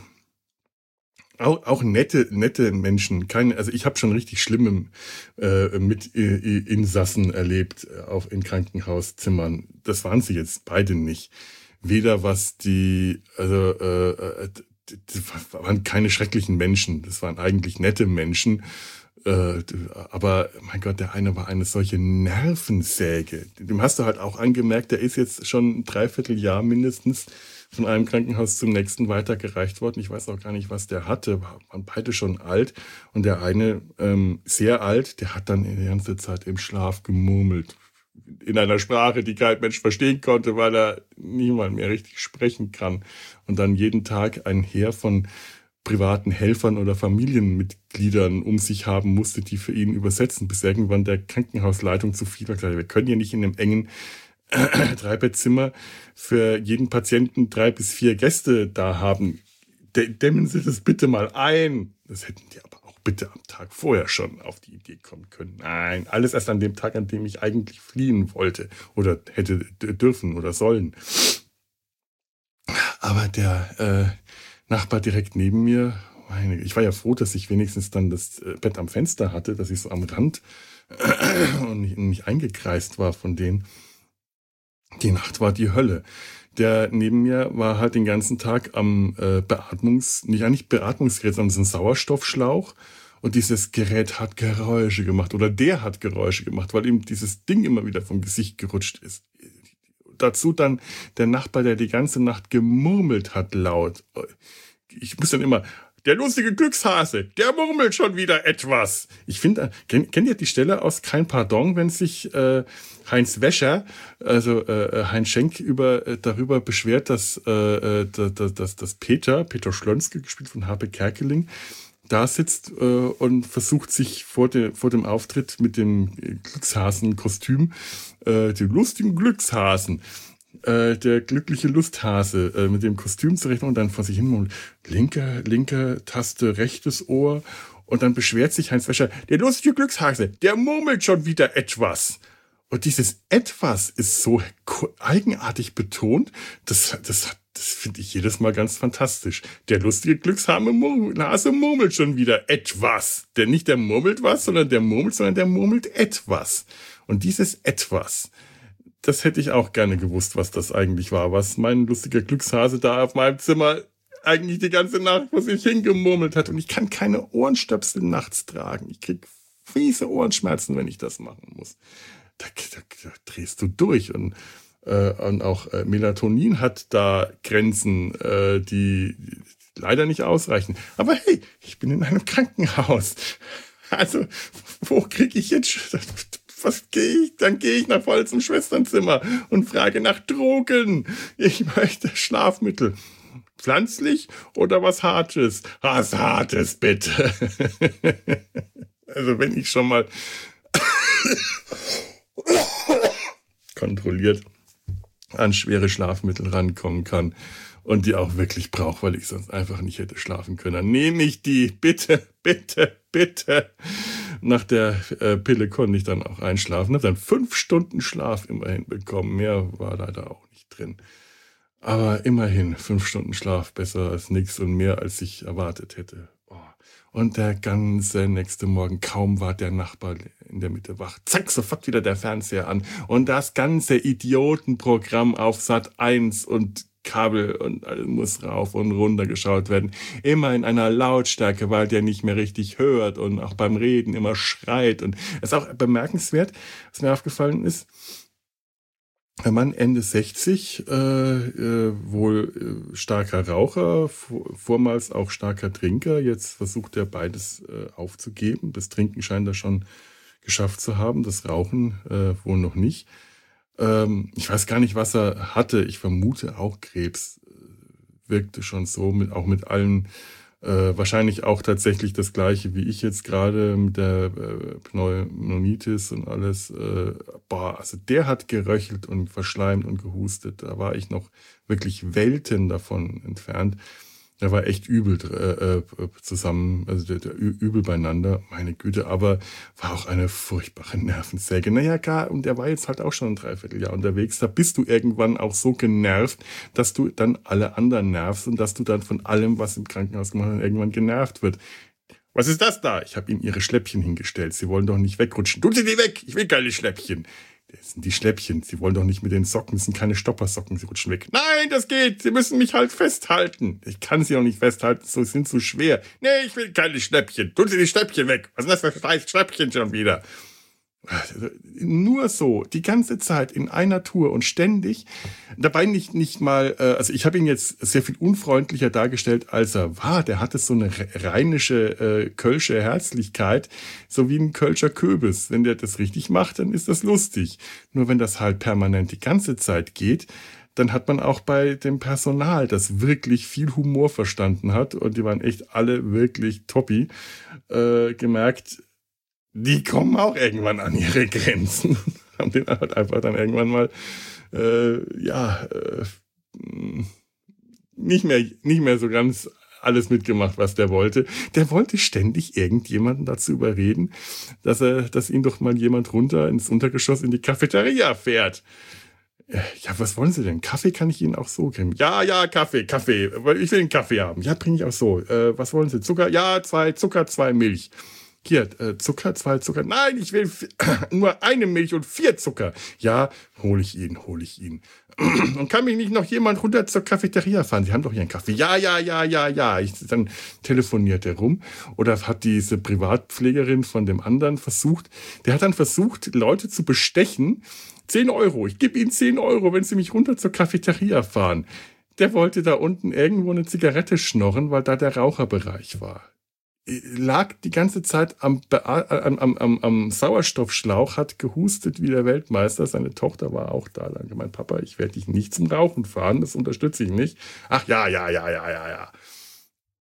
auch, auch nette, nette Menschen. Keine, also ich habe schon richtig schlimme äh, mit äh, Insassen erlebt auf in Krankenhauszimmern. Das waren sie jetzt beide nicht. Weder was die, also äh, das waren keine schrecklichen Menschen. Das waren eigentlich nette Menschen. Äh, aber mein Gott, der eine war eine solche Nervensäge. Dem hast du halt auch angemerkt, der ist jetzt schon ein Dreivierteljahr mindestens von einem Krankenhaus zum nächsten weitergereicht worden. Ich weiß auch gar nicht, was der hatte. Waren beide schon alt. Und der eine ähm, sehr alt, der hat dann die ganze Zeit im Schlaf gemurmelt. In einer Sprache, die kein Mensch verstehen konnte, weil er niemand mehr richtig sprechen kann. Und dann jeden Tag ein Heer von privaten Helfern oder Familienmitgliedern um sich haben musste, die für ihn übersetzen, bis irgendwann der Krankenhausleitung zu viel war. Wir können ja nicht in einem engen äh, Dreibettzimmer für jeden Patienten drei bis vier Gäste da haben. Dämmen Sie das bitte mal ein. Das hätten die aber auch bitte am Tag vorher schon auf die Idee kommen können. Nein, alles erst an dem Tag, an dem ich eigentlich fliehen wollte oder hätte dürfen oder sollen. Aber der äh, Nachbar direkt neben mir, meine, ich war ja froh, dass ich wenigstens dann das Bett am Fenster hatte, dass ich so am Rand und nicht, nicht eingekreist war von denen. Die Nacht war die Hölle. Der neben mir war halt den ganzen Tag am äh, Beatmungs, nicht eigentlich Beatmungsgerät, sondern so ein Sauerstoffschlauch. Und dieses Gerät hat Geräusche gemacht oder der hat Geräusche gemacht, weil ihm dieses Ding immer wieder vom Gesicht gerutscht ist. Dazu dann der Nachbar, der die ganze Nacht gemurmelt hat laut. Ich muss dann immer, der lustige Glückshase, der murmelt schon wieder etwas. Ich finde, kennt, kennt ihr die Stelle aus Kein Pardon, wenn sich äh, Heinz Wäscher, also äh, Heinz Schenk über äh, darüber beschwert, dass, äh, dass, dass, dass Peter, Peter Schlönske, gespielt von Harpe Kerkeling, da sitzt äh, und versucht sich vor, de, vor dem Auftritt mit dem Glückshasen-Kostüm, äh, dem lustigen Glückshasen, äh, der glückliche Lusthase, äh, mit dem Kostüm zurechnen und dann vor sich hin und linke, linke Taste, rechtes Ohr und dann beschwert sich Heinz Wäscher, der lustige Glückshase, der murmelt schon wieder etwas. Und dieses etwas ist so eigenartig betont, das, das, das finde ich jedes Mal ganz fantastisch. Der lustige Glückshase murmelt schon wieder etwas. Der nicht der murmelt was, sondern der murmelt, sondern der murmelt etwas. Und dieses etwas, das hätte ich auch gerne gewusst, was das eigentlich war, was mein lustiger Glückshase da auf meinem Zimmer eigentlich die ganze Nacht vor sich hingemurmelt hat. Und ich kann keine Ohrenstöpsel nachts tragen. Ich krieg fiese Ohrenschmerzen, wenn ich das machen muss. Da, da, da drehst du durch. Und, äh, und auch äh, Melatonin hat da Grenzen, äh, die, die leider nicht ausreichen. Aber hey, ich bin in einem Krankenhaus. Also, wo kriege ich jetzt... Was gehe ich? Dann gehe ich nach voll zum Schwesternzimmer und frage nach Drogen. Ich möchte Schlafmittel. Pflanzlich oder was Hartes? Was Hartes, bitte. Also wenn ich schon mal kontrolliert an schwere Schlafmittel rankommen kann und die auch wirklich brauche, weil ich sonst einfach nicht hätte schlafen können, dann nehme ich die. Bitte, bitte, bitte. Nach der äh, Pille konnte ich dann auch einschlafen. Habe dann fünf Stunden Schlaf immerhin bekommen. Mehr war leider auch nicht drin. Aber immerhin fünf Stunden Schlaf, besser als nichts und mehr als ich erwartet hätte. Oh. Und der ganze nächste Morgen, kaum war der Nachbar in der Mitte wach, zack, sofort wieder der Fernseher an. Und das ganze Idiotenprogramm auf Sat eins und Kabel und alles muss rauf und runter geschaut werden. Immer in einer Lautstärke, weil der nicht mehr richtig hört und auch beim Reden immer schreit. Und es ist auch bemerkenswert, was mir aufgefallen ist, ein Mann Ende sechzig, äh, äh, wohl äh, starker Raucher, vor, vormals auch starker Trinker. Jetzt versucht er beides äh, aufzugeben. Das Trinken scheint er schon geschafft zu haben, das Rauchen äh, wohl noch nicht. Ähm, ich weiß gar nicht, was er hatte. Ich vermute auch Krebs. Wirkte schon so, mit, auch mit allen, äh, wahrscheinlich auch tatsächlich das Gleiche wie ich jetzt gerade mit der äh, Pneumonitis und alles. Äh, boah, also der hat geröchelt und verschleimt und gehustet. Da war ich noch wirklich Welten davon entfernt. Der war echt übel äh, äh, zusammen, also der, der übel beieinander, meine Güte, aber war auch eine furchtbare Nervensäge. Naja, klar, und der war jetzt halt auch schon ein Dreivierteljahr unterwegs. Da bist du irgendwann auch so genervt, dass du dann alle anderen nervst und dass du dann von allem, was im Krankenhaus gemacht wird, irgendwann genervt wird. Was ist das da? Ich habe ihnen ihre Schläppchen hingestellt. Sie wollen doch nicht wegrutschen. Tun Sie die weg! Ich will keine Schläppchen. Das sind die Schläppchen. Sie wollen doch nicht mit den Socken. Das sind keine Stoppersocken. Sie rutschen weg. Nein, das geht. Sie müssen mich halt festhalten. Ich kann sie auch nicht festhalten. Sie sind zu schwer. Nee, ich will keine Schläppchen. Tun Sie die Schläppchen weg. Was ist das für scheiß Schläppchen schon wieder? Nur so, die ganze Zeit in einer Tour und ständig, dabei nicht nicht mal, äh, also ich habe ihn jetzt sehr viel unfreundlicher dargestellt, als er war. Der hatte so eine rheinische, äh, kölsche Herzlichkeit, so wie ein Kölscher Köbis. Wenn der das richtig macht, dann ist das lustig. Nur wenn das halt permanent die ganze Zeit geht, dann hat man auch bei dem Personal, das wirklich viel Humor verstanden hat, und die waren echt alle wirklich toppi, äh, gemerkt, die kommen auch irgendwann an ihre Grenzen. Haben den halt einfach dann irgendwann mal, äh, ja, äh, nicht mehr, nicht mehr so ganz alles mitgemacht, was der wollte. Der wollte ständig irgendjemanden dazu überreden, dass er, dass ihn doch mal jemand runter ins Untergeschoss in die Cafeteria fährt. Ja, was wollen Sie denn? Kaffee kann ich Ihnen auch so geben. Ja, ja, Kaffee, Kaffee. Ich will einen Kaffee haben. Ja, bringe ich auch so. Äh, was wollen Sie? Zucker? Ja, zwei Zucker, zwei Milch. Hier, äh, Zucker, zwei Zucker. Nein, ich will nur eine Milch und vier Zucker. Ja, hole ich ihn, hole ich ihn. Und kann mich nicht noch jemand runter zur Cafeteria fahren? Sie haben doch hier einen Kaffee. Ja, ja, ja, ja, ja. Ich, dann telefoniert er rum. Oder hat diese Privatpflegerin von dem anderen versucht, der hat dann versucht, Leute zu bestechen. Zehn Euro. Ich gebe Ihnen zehn Euro, wenn Sie mich runter zur Cafeteria fahren. Der wollte da unten irgendwo eine Zigarette schnorren, weil da der Raucherbereich war. Lag die ganze Zeit am, am, am, am Sauerstoffschlauch, hat gehustet wie der Weltmeister. Seine Tochter war auch da. Dann gemeint, Papa, ich werde dich nicht zum Rauchen fahren, das unterstütze ich nicht. Ach ja, ja, ja, ja, ja, ja.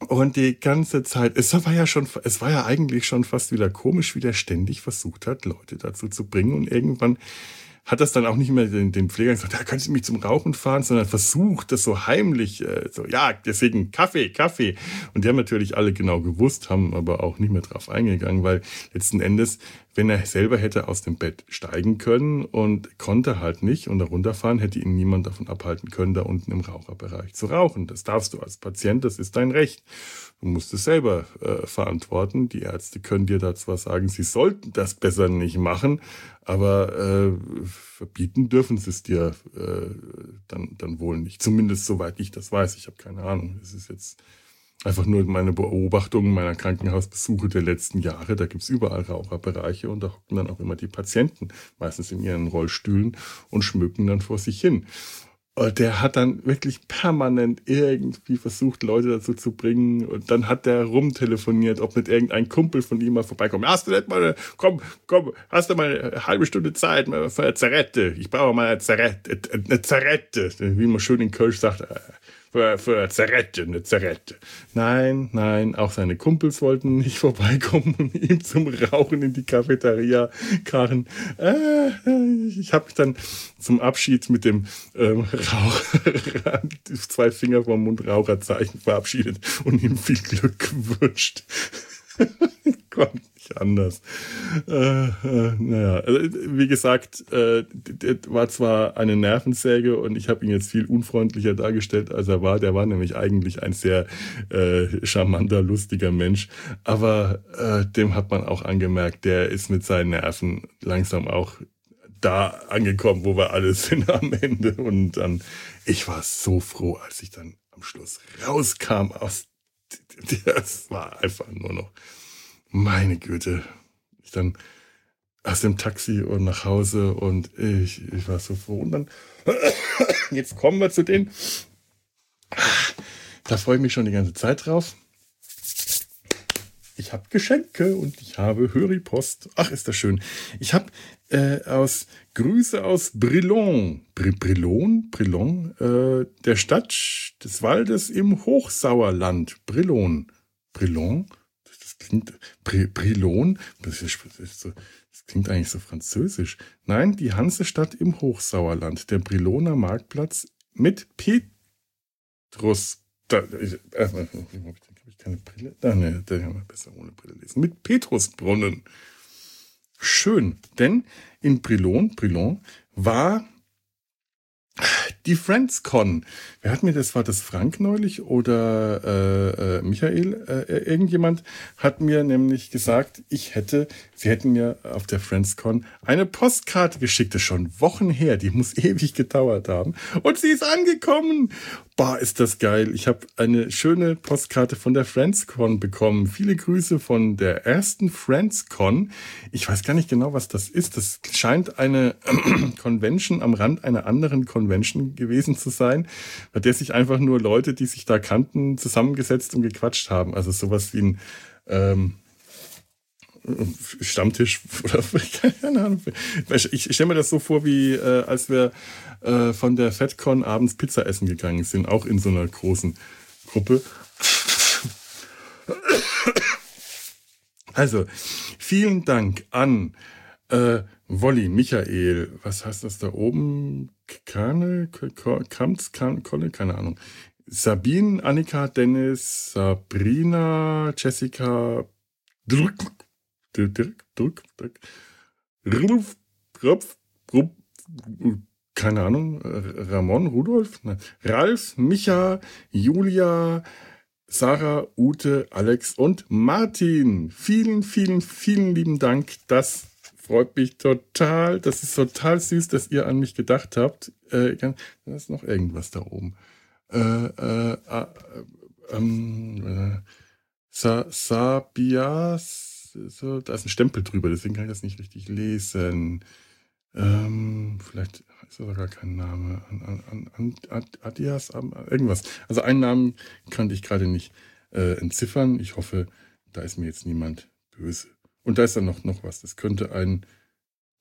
Und die ganze Zeit, es war ja schon, es war ja eigentlich schon fast wieder komisch, wie der ständig versucht hat, Leute dazu zu bringen. Und irgendwann hat das dann auch nicht mehr den, den Pfleger gesagt, ja, können Sie mich zum Rauchen fahren, sondern versucht das so heimlich, äh, so, ja, deswegen Kaffee, Kaffee. Und die haben natürlich alle genau gewusst, haben aber auch nicht mehr drauf eingegangen, weil letzten Endes, wenn er selber hätte aus dem Bett steigen können und konnte halt nicht und da runterfahren, hätte ihn niemand davon abhalten können, da unten im Raucherbereich zu rauchen. Das darfst du als Patient, das ist dein Recht. Du musst es selber äh, verantworten. Die Ärzte können dir da zwar sagen, sie sollten das besser nicht machen, aber äh, verbieten dürfen sie es dir äh, dann, dann wohl nicht. Zumindest soweit ich das weiß. Ich habe keine Ahnung. Das ist jetzt einfach nur meine Beobachtungen meiner Krankenhausbesuche der letzten Jahre. Da gibt's überall Raucherbereiche und da hocken dann auch immer die Patienten, meistens in ihren Rollstühlen und schmücken dann vor sich hin. Und der hat dann wirklich permanent irgendwie versucht, Leute dazu zu bringen. Und dann hat der rumtelefoniert, ob nicht irgendein Kumpel von ihm mal vorbeikommt. Hast du nicht mal, eine, komm, komm, hast du mal eine halbe Stunde Zeit für eine Zerrette? Ich brauche mal eine Zerrette, eine Zerrette, wie man schön in Kölsch sagt. Für, für eine Zerrette, eine Zerrette. Nein, nein, auch seine Kumpels wollten nicht vorbeikommen und ihm zum Rauchen in die Cafeteria karren. Äh, ich habe mich dann zum Abschied mit dem ähm, Raucher, zwei Finger vom Mund Raucherzeichen verabschiedet und ihm viel Glück gewünscht. Ich konnte nicht anders. Äh, äh, naja, also, wie gesagt, äh, das war zwar eine Nervensäge und ich habe ihn jetzt viel unfreundlicher dargestellt, als er war. Der war nämlich eigentlich ein sehr äh, charmanter, lustiger Mensch. Aber äh, dem hat man auch angemerkt, der ist mit seinen Nerven langsam auch da angekommen, wo wir alle sind am Ende. Und dann, ich war so froh, als ich dann am Schluss rauskam aus das war einfach nur noch, meine Güte. Ich dann aus dem Taxi und nach Hause und ich, ich war so froh. Und dann, jetzt kommen wir zu denen. Da freue ich mich schon die ganze Zeit drauf. Ich habe Geschenke und ich habe Höripost. Ach, ist das schön. Ich habe äh, aus Grüße aus Brilon, Br Brilon, Brilon, äh, der Stadt des Waldes im Hochsauerland. Brilon, Brilon, das, das klingt Br Brilon, das, ist, das, ist so, das klingt eigentlich so französisch. Nein, die Hansestadt im Hochsauerland, der Briloner Marktplatz mit Petrus. Da, äh, äh, habe ich keine Brille? Da, ne, da kann man besser ohne Brille lesen. Mit Petrusbrunnen. Schön, denn in Brilon, Brilon war die FriendsCon. Wer hat mir das, war das Frank neulich oder äh, äh, Michael? Äh, irgendjemand hat mir nämlich gesagt, ich hätte, sie hätten mir auf der FriendsCon eine Postkarte geschickt. Das ist schon Wochen her, die muss ewig gedauert haben. Und sie ist angekommen. Boah, ist das geil. Ich habe eine schöne Postkarte von der FriendsCon bekommen. Viele Grüße von der ersten FriendsCon. Ich weiß gar nicht genau, was das ist. Das scheint eine Convention am Rand einer anderen Convention gewesen zu sein, bei der sich einfach nur Leute, die sich da kannten, zusammengesetzt und gequatscht haben. Also sowas wie ein ähm, Stammtisch oder keine Ahnung. Ich, ich stelle mir das so vor, wie äh, als wir äh, von der FedCon abends Pizza essen gegangen sind, auch in so einer großen Gruppe. Also, vielen Dank an äh, Wolli, Michael, was heißt das da oben? Kane, Kamps, Kolle, keine Ahnung. Sabine, Annika, Dennis, Sabrina, Jessica, Drück, Dirk, Dirk, Dirk, Rudolf, Rupf, Rup, keine Ahnung, Ramon, Rudolf, ne, Ralf, Micha, Julia, Sarah, Ute, Alex und Martin. Vielen, vielen, vielen lieben Dank. Das freut mich total. Das ist total süß, dass ihr an mich gedacht habt. Äh, da ist noch irgendwas da oben. Äh, äh, äh, ähm, äh, Sa Sabias. So, da ist ein Stempel drüber, deswegen kann ich das nicht richtig lesen. Ähm, vielleicht ist das sogar kein Name. An, an, an, an, Adias, irgendwas. Also einen Namen kannte ich gerade nicht äh, entziffern. Ich hoffe, da ist mir jetzt niemand böse. Und da ist dann noch, noch was. Das könnte ein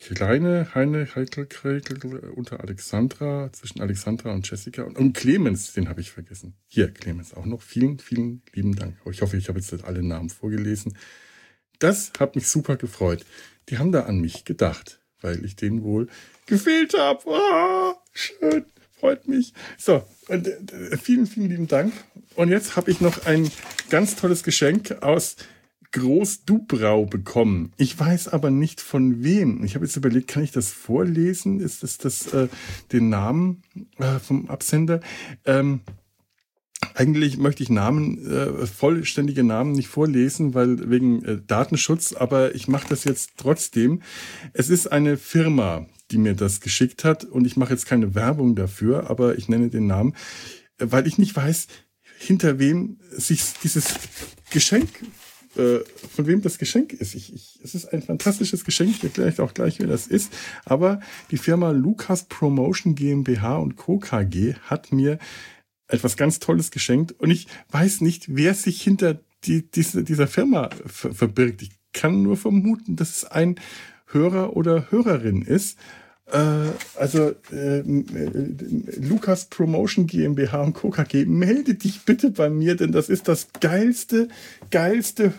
kleine Heine Heikel unter Alexandra, zwischen Alexandra und Jessica und, und Clemens, den habe ich vergessen. Hier, Clemens auch noch. Vielen, vielen lieben Dank. Ich hoffe, ich habe jetzt alle Namen vorgelesen. Das hat mich super gefreut. Die haben da an mich gedacht, weil ich denen wohl gefehlt habe. Oh, schön, freut mich. So, und, äh, vielen, vielen lieben Dank. Und jetzt habe ich noch ein ganz tolles Geschenk aus Groß-Dubrau bekommen. Ich weiß aber nicht von wem. Ich habe jetzt überlegt, kann ich das vorlesen? Ist das, das äh, den Namen äh, vom Absender? Ähm, eigentlich möchte ich Namen, äh, vollständige Namen nicht vorlesen, weil wegen äh, Datenschutz, aber ich mache das jetzt trotzdem. Es ist eine Firma, die mir das geschickt hat und ich mache jetzt keine Werbung dafür, aber ich nenne den Namen, äh, weil ich nicht weiß, hinter wem sich dieses Geschenk von wem das Geschenk ist. Ich, ich, es ist ein fantastisches Geschenk, ich erkläre euch auch gleich, wer das ist. Aber die Firma Lukas Promotion GmbH und Co. K G hat mir etwas ganz Tolles geschenkt und ich weiß nicht, wer sich hinter die, diese, dieser Firma ver- verbirgt. Ich kann nur vermuten, dass es ein Hörer oder Hörerin ist. Also äh, Lukas Promotion GmbH und Co. K G, melde dich bitte bei mir, denn das ist das geilste, geilste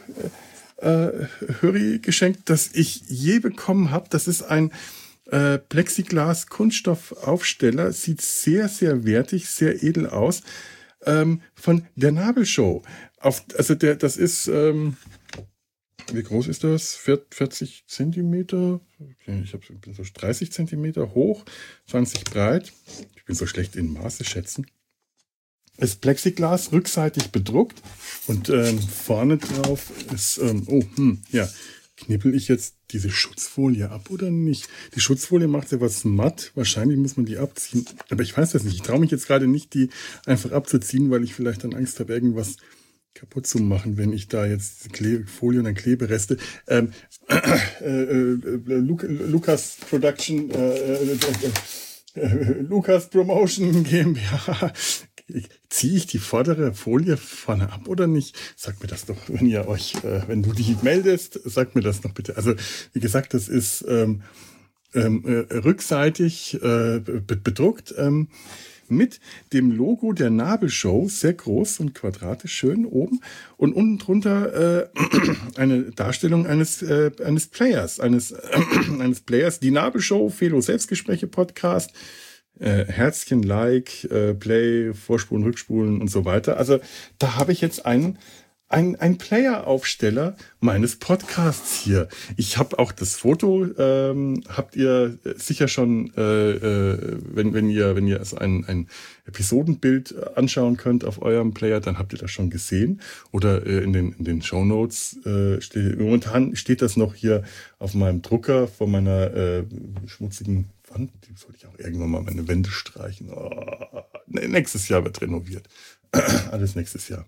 äh, Hurry-Geschenk, das ich je bekommen habe. Das ist ein äh, Plexiglas-Kunststoffaufsteller, sieht sehr, sehr wertig, sehr edel aus, ähm, von der Nabelshow. Auf, also der, das ist... Ähm, Wie groß ist das? vierzig Zentimeter? Ich hab, bin so dreißig Zentimeter hoch, zwanzig breit. Ich bin so schlecht in Maße schätzen. Ist Plexiglas rückseitig bedruckt und ähm, vorne drauf ist, ähm, oh, hm, ja, knibbel ich jetzt diese Schutzfolie ab oder nicht? Die Schutzfolie macht ja was matt. Wahrscheinlich muss man die abziehen. Aber ich weiß das nicht. Ich traue mich jetzt gerade nicht, die einfach abzuziehen, weil ich vielleicht dann Angst habe, irgendwas kaputt zu machen, wenn ich da jetzt Klebe, Folie und dann Klebereste. Ähm, äh, äh, Lukas Production, äh, äh, äh, Lukas Promotion GmbH. Ziehe ich die vordere Folie vorne ab oder nicht? Sagt mir das doch, wenn ihr euch, äh, wenn du dich meldest, sagt mir das noch bitte. Also wie gesagt, das ist ähm, ähm, äh, rückseitig äh, bedruckt. Ähm, mit dem Logo der Nabelshow, sehr groß und quadratisch, schön oben. Und unten drunter äh, eine Darstellung eines, äh, eines Players, eines, äh, eines Players, die Nabelshow, Felo Selbstgespräche Podcast, äh, Herzchen, Like, äh, Play, Vorspulen, Rückspulen und so weiter. Also da habe ich jetzt einen Ein, ein Player-Aufsteller meines Podcasts hier. Ich habe auch das Foto, ähm, habt ihr sicher schon, äh, äh, wenn, wenn ihr, wenn ihr also ein, ein Episodenbild anschauen könnt auf eurem Player, dann habt ihr das schon gesehen. Oder äh, in den, in den Shownotes. Äh, steht, momentan steht das noch hier auf meinem Drucker vor meiner äh, schmutzigen Wand. Die sollte ich auch irgendwann mal meine Wände streichen. Oh, nächstes Jahr wird renoviert. Alles nächstes Jahr.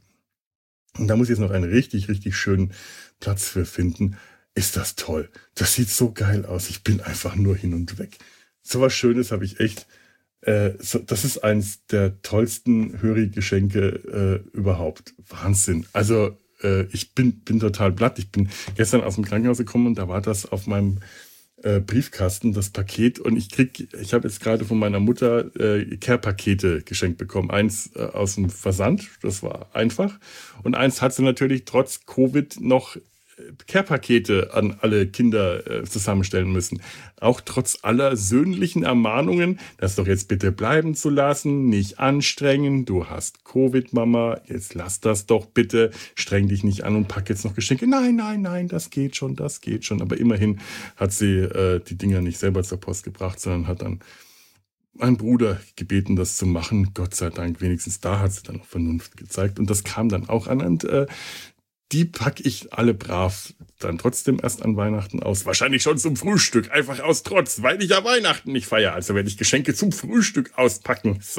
Und da muss ich jetzt noch einen richtig, richtig schönen Platz für finden. Ist das toll. Das sieht so geil aus. Ich bin einfach nur hin und weg. So was Schönes habe ich echt. Äh, so, das ist eins der tollsten Höri-Geschenke äh, überhaupt. Wahnsinn. Also äh, ich bin, bin total platt. Ich bin gestern aus dem Krankenhaus gekommen und da war das auf meinem äh, Briefkasten, das Paket. Und ich krieg, ich habe jetzt gerade von meiner Mutter äh, Care-Pakete geschenkt bekommen. Eins äh, aus dem Versand, das war einfach. Und eins hat sie natürlich trotz Covid noch Care-Pakete an alle Kinder äh, zusammenstellen müssen. Auch trotz aller söhnlichen Ermahnungen, das doch jetzt bitte bleiben zu lassen, nicht anstrengen, du hast Covid, Mama, jetzt lass das doch bitte, streng dich nicht an und pack jetzt noch Geschenke. Nein, nein, nein, das geht schon, das geht schon. Aber immerhin hat sie äh, die Dinger nicht selber zur Post gebracht, sondern hat dann mein Bruder gebeten, das zu machen. Gott sei Dank, wenigstens da hat sie dann noch Vernunft gezeigt. Und das kam dann auch an. Und äh, die packe ich alle brav dann trotzdem erst an Weihnachten aus. Wahrscheinlich schon zum Frühstück, einfach aus Trotz, weil ich ja Weihnachten nicht feiere. Also werde ich Geschenke zum Frühstück auspacken. So.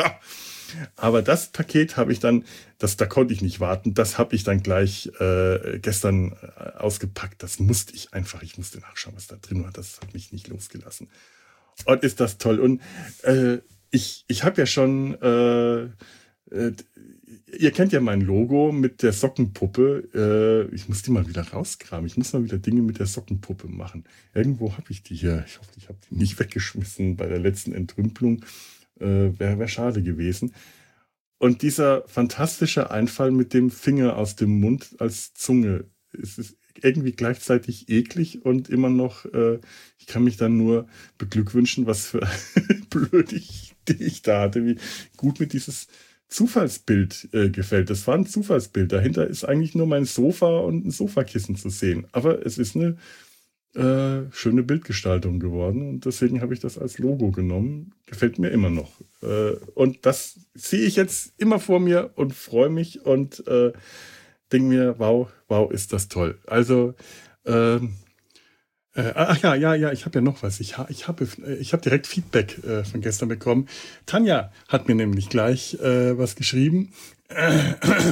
Aber das Paket habe ich dann, das, da konnte ich nicht warten, das habe ich dann gleich äh, gestern äh, ausgepackt. Das musste ich einfach, ich musste nachschauen, was da drin war. Das hat mich nicht losgelassen. Und ist das toll. Und äh, ich, ich habe ja schon... Äh, äh, ihr kennt ja mein Logo mit der Sockenpuppe. Äh, ich muss die mal wieder rauskramen. Ich muss mal wieder Dinge mit der Sockenpuppe machen. Irgendwo habe ich die hier. Ich hoffe, ich habe die nicht weggeschmissen bei der letzten Entrümpelung. Äh, Wäre wär schade gewesen. Und dieser fantastische Einfall mit dem Finger aus dem Mund als Zunge. Es ist irgendwie gleichzeitig eklig und immer noch, äh, ich kann mich dann nur beglückwünschen, was für blöd ich, die ich da hatte, wie gut mir dieses Zufallsbild äh, gefällt. Das war ein Zufallsbild. Dahinter ist eigentlich nur mein Sofa und ein Sofakissen zu sehen. Aber es ist eine äh, schöne Bildgestaltung geworden und deswegen habe ich das als Logo genommen. Gefällt mir immer noch. Äh, und das sehe ich jetzt immer vor mir und freue mich und äh, denke mir, wow, wow, ist das toll. Also, ähm, Äh, ach ja, ja, ja, ich habe ja noch was. Ich, ha, ich habe ich hab direkt Feedback äh, von gestern bekommen. Tanja hat mir nämlich gleich äh, was geschrieben. Äh,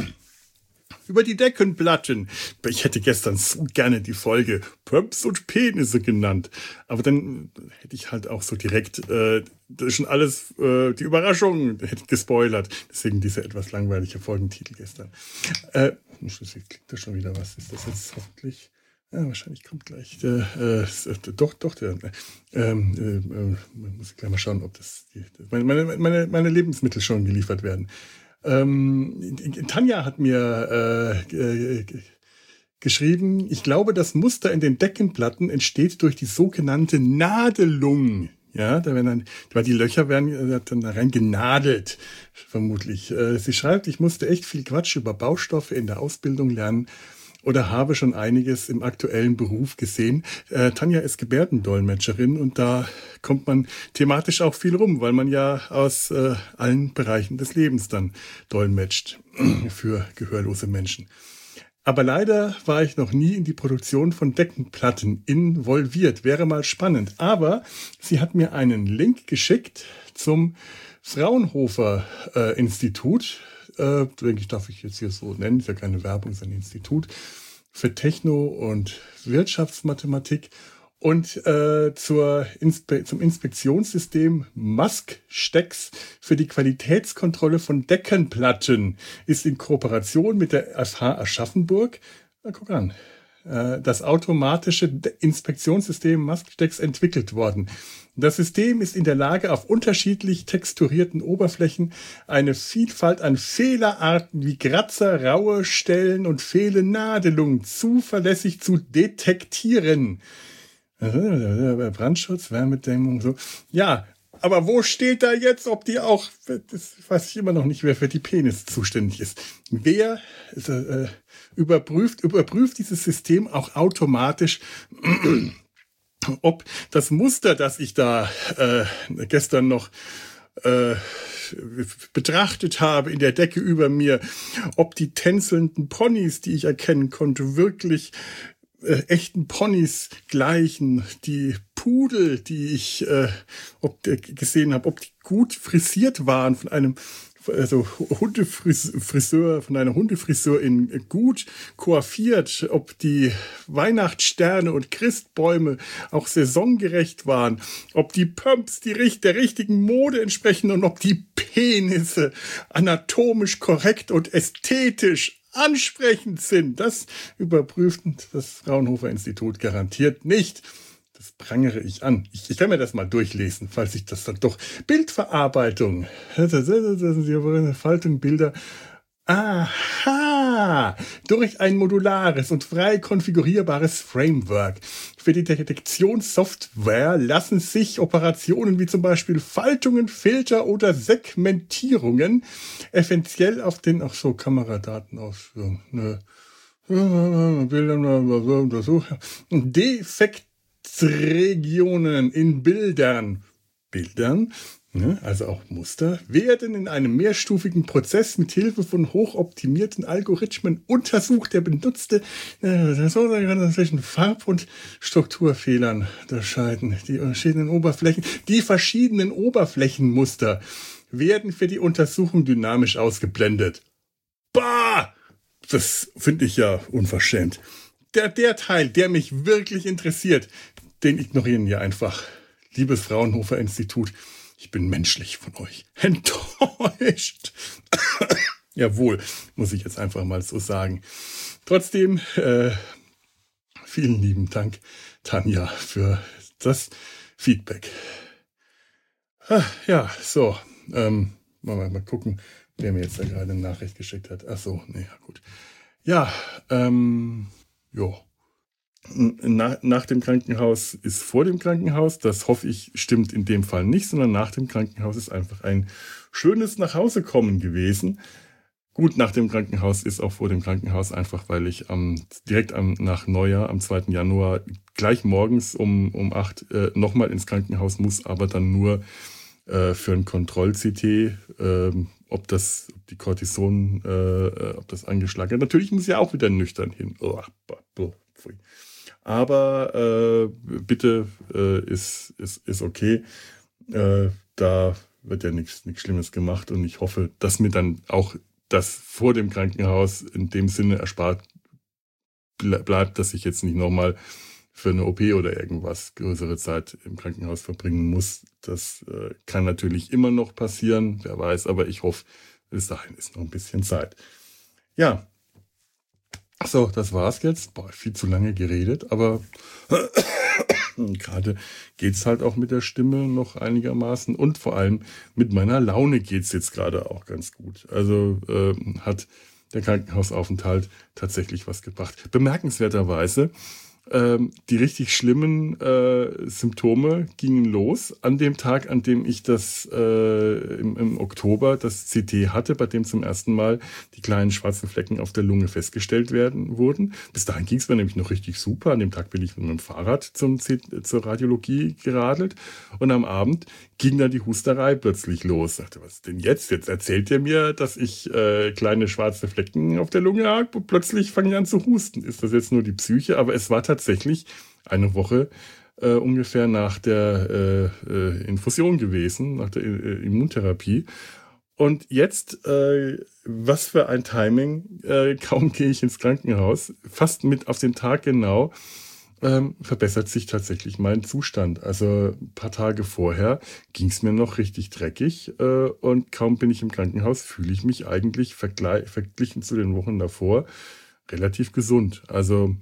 über die Deckenplatten. Ich hätte gestern so gerne die Folge Pumps und Penisse genannt. Aber dann hätte ich halt auch so direkt äh, das ist schon alles, äh, die Überraschung hätte gespoilert. Deswegen dieser etwas langweilige Folgentitel gestern. Äh, klingt da schon wieder was. Ist das jetzt hoffentlich... Ja, wahrscheinlich kommt gleich der, äh, doch, doch, der, ähm, äh, muss ich gleich mal schauen, ob das, die, meine, meine, meine Lebensmittel schon geliefert werden. Ähm, Tanja hat mir äh, äh, geschrieben, ich glaube, das Muster in den Deckenplatten entsteht durch die sogenannte Nadelung. Ja, da werden dann, weil die Löcher werden dann da rein genadelt, vermutlich. Äh, sie schreibt, ich musste echt viel Quatsch über Baustoffe in der Ausbildung lernen. Oder habe schon einiges im aktuellen Beruf gesehen. Äh, Tanja ist Gebärdendolmetscherin und da kommt man thematisch auch viel rum, weil man ja aus äh, allen Bereichen des Lebens dann dolmetscht für gehörlose Menschen. Aber leider war ich noch nie in die Produktion von Deckenplatten involviert. Wäre mal spannend. Aber sie hat mir einen Link geschickt zum Fraunhofer äh, Institut. Äh, denke ich, darf ich jetzt hier so nennen, ist ja keine Werbung, ist ein Institut für Techno- und Wirtschaftsmathematik und äh, zur Inspe- zum Inspektionssystem Mask-Stecks für die Qualitätskontrolle von Deckenplatten ist in Kooperation mit der F H Aschaffenburg, na, guck an, äh, das automatische De- Inspektionssystem Mask-Stecks entwickelt worden. Das System ist in der Lage, auf unterschiedlich texturierten Oberflächen eine Vielfalt an Fehlerarten wie Kratzer, raue Stellen und Fehlnadelungen zuverlässig zu detektieren. Brandschutz, Wärmedämmung, so. Ja, aber wo steht da jetzt, ob die auch, das weiß ich immer noch nicht, wer für die Penis zuständig ist. Wer äh, überprüft, überprüft dieses System auch automatisch, ob das Muster, das ich da äh, gestern noch äh, betrachtet habe in der Decke über mir, ob die tänzelnden Ponys, die ich erkennen konnte, wirklich äh, echten Ponys gleichen, die Pudel, die ich äh, ob, äh, gesehen habe, ob die gut frisiert waren von einem also Hundefriseur, von einer Hundefriseurin gut koiffiert, ob die Weihnachtssterne und Christbäume auch saisongerecht waren, ob die Pumps die, der richtigen Mode entsprechen und ob die Penisse anatomisch korrekt und ästhetisch ansprechend sind. Das überprüft das Fraunhofer Institut garantiert nicht. Das prangere ich an. Ich, ich kann mir das mal durchlesen, falls ich das dann doch... Bildverarbeitung. Faltung, Bilder. Aha! Durch ein modulares und frei konfigurierbares Framework. Für die Detektionssoftware lassen sich Operationen wie zum Beispiel Faltungen, Filter oder Segmentierungen essentiell auf den... Ach so, Kameradaten ausführen. Ne. Bilder, Defekt Regionen in Bildern, Bildern, ne, also auch Muster, werden in einem mehrstufigen Prozess mit Hilfe von hochoptimierten Algorithmen untersucht. Der benutzte äh, so zwischen Farb- und Strukturfehlern unterscheiden. Die verschiedenen Oberflächen, die verschiedenen Oberflächenmuster werden für die Untersuchung dynamisch ausgeblendet. Bah! Das finde ich ja unverschämt. Der, der Teil, der mich wirklich interessiert, den ignorieren wir einfach. Liebes Fraunhofer Institut, ich bin menschlich von euch enttäuscht. Jawohl, muss ich jetzt einfach mal so sagen. Trotzdem, äh, vielen lieben Dank, Tanja, für das Feedback. Ah, ja, so, ähm, mal, mal gucken, wer mir jetzt da gerade eine Nachricht geschickt hat. Ach so, nee, ja, gut. Ja, ähm, jo. Na, nach dem Krankenhaus ist vor dem Krankenhaus. Das hoffe ich, stimmt in dem Fall nicht, sondern nach dem Krankenhaus ist einfach ein schönes Nachhausekommen gewesen. Gut, nach dem Krankenhaus ist auch vor dem Krankenhaus einfach, weil ich am, direkt am, nach Neujahr, am zweiten Januar, gleich morgens um, um acht äh, nochmal ins Krankenhaus muss, aber dann nur äh, für ein Kontroll-C T, äh, ob das, ob die Cortison, äh, ob das angeschlagen hat. Natürlich muss ich ja auch wieder nüchtern hin. Oh, pfui. Aber äh, bitte äh, ist, ist, ist okay. Äh, da wird ja nichts nichts Schlimmes gemacht und ich hoffe, dass mir dann auch das vor dem Krankenhaus in dem Sinne erspart ble- bleibt, dass ich jetzt nicht nochmal für eine O P oder irgendwas größere Zeit im Krankenhaus verbringen muss. Das äh, kann natürlich immer noch passieren, wer weiß, aber ich hoffe, bis dahin ist noch ein bisschen Zeit. Ja. So, das war's jetzt. Boah, viel zu lange geredet, aber gerade geht's halt auch mit der Stimme noch einigermaßen und vor allem mit meiner Laune geht's jetzt gerade auch ganz gut. Also äh, hat der Krankenhausaufenthalt tatsächlich was gebracht. Bemerkenswerterweise, äh, die richtig schlimmen äh, Symptome gingen los an dem Tag, an dem ich das äh, im, im Oktober das C T hatte, bei dem zum ersten Mal die kleinen schwarzen Flecken auf der Lunge festgestellt werden wurden. Bis dahin ging es mir nämlich noch richtig super. An dem Tag bin ich mit meinem Fahrrad zum C- zur Radiologie geradelt und am Abend ging dann die Husterei plötzlich los. Ich dachte, was ist denn jetzt? Jetzt erzählt ihr mir, dass ich äh, kleine schwarze Flecken auf der Lunge habe und plötzlich fange ich an zu husten. Ist das jetzt nur die Psyche? Aber es war tatsächlich eine Woche äh, ungefähr nach der äh, äh, Infusion gewesen, nach der äh, Immuntherapie. Und jetzt, äh, was für ein Timing, äh, kaum gehe ich ins Krankenhaus, fast mit auf den Tag genau, ähm, verbessert sich tatsächlich mein Zustand. Also ein paar Tage vorher ging es mir noch richtig dreckig äh, und kaum bin ich im Krankenhaus, fühle ich mich eigentlich vergle- verglichen zu den Wochen davor relativ gesund. Also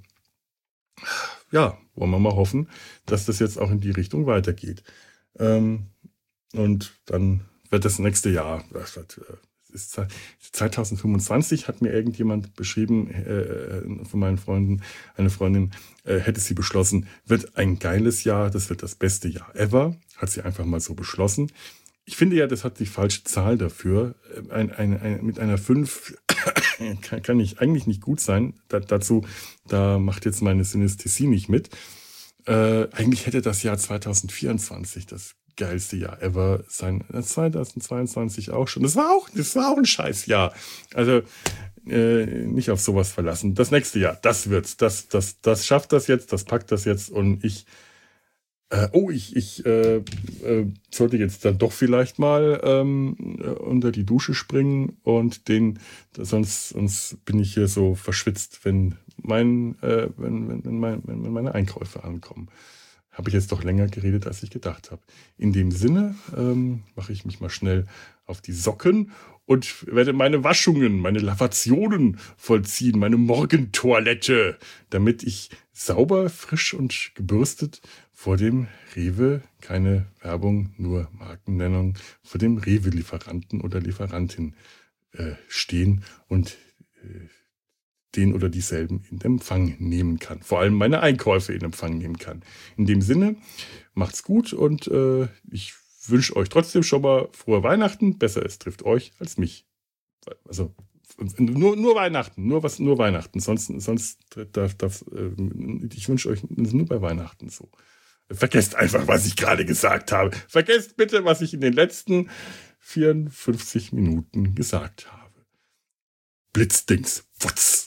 ja, wollen wir mal hoffen, dass das jetzt auch in die Richtung weitergeht. Ähm, und dann wird das nächste Jahr, das wird, äh, ist zwanzig fünfundzwanzig, hat mir irgendjemand beschrieben, äh, von meinen Freunden, eine Freundin, äh, hätte sie beschlossen, wird ein geiles Jahr, das wird das beste Jahr ever, hat sie einfach mal so beschlossen. Ich finde ja, das hat die falsche Zahl dafür. Ein, ein, ein, mit einer fünf kann, kann ich eigentlich nicht gut sein. Da, dazu, da macht jetzt meine Synästhesie nicht mit. Äh, eigentlich hätte das Jahr zwanzig vierundzwanzig das geilste Jahr ever sein. zwanzig zweiundzwanzig auch schon. Das war auch, das war auch ein Scheißjahr. Also äh, nicht auf sowas verlassen. Das nächste Jahr, das wird's. Das, das, das schafft das jetzt, das packt das jetzt und ich Äh, oh, ich, ich äh, äh, sollte jetzt dann doch vielleicht mal ähm, äh, unter die Dusche springen und den, sonst, sonst bin ich hier so verschwitzt, wenn mein, äh, wenn, wenn, wenn, mein, wenn meine Einkäufe ankommen. Habe ich jetzt doch länger geredet, als ich gedacht habe. In dem Sinne ähm, mache ich mich mal schnell auf die Socken und werde meine Waschungen, meine Lavationen vollziehen, meine Morgentoilette, damit ich sauber, frisch und gebürstet vor dem Rewe, keine Werbung, nur Markennennung, vor dem Rewe-Lieferanten oder Lieferantin äh, stehen und äh, den oder dieselben in Empfang nehmen kann. Vor allem meine Einkäufe in Empfang nehmen kann. In dem Sinne, macht's gut und äh, ich wünsche euch trotzdem schon mal frohe Weihnachten. Besser es trifft euch als mich. Also nur, nur Weihnachten, nur was, nur Weihnachten. Sonst, sonst darf, darf äh, ich wünsche euch nur bei Weihnachten so. Vergesst einfach, was ich gerade gesagt habe. Vergesst bitte, was ich in den letzten vierundfünfzig Minuten gesagt habe. Blitzdings. Wutz.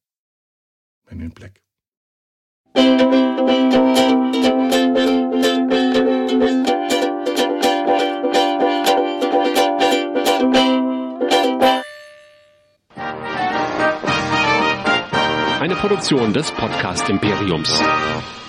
Men in Black. Eine Produktion des Podcast Imperiums.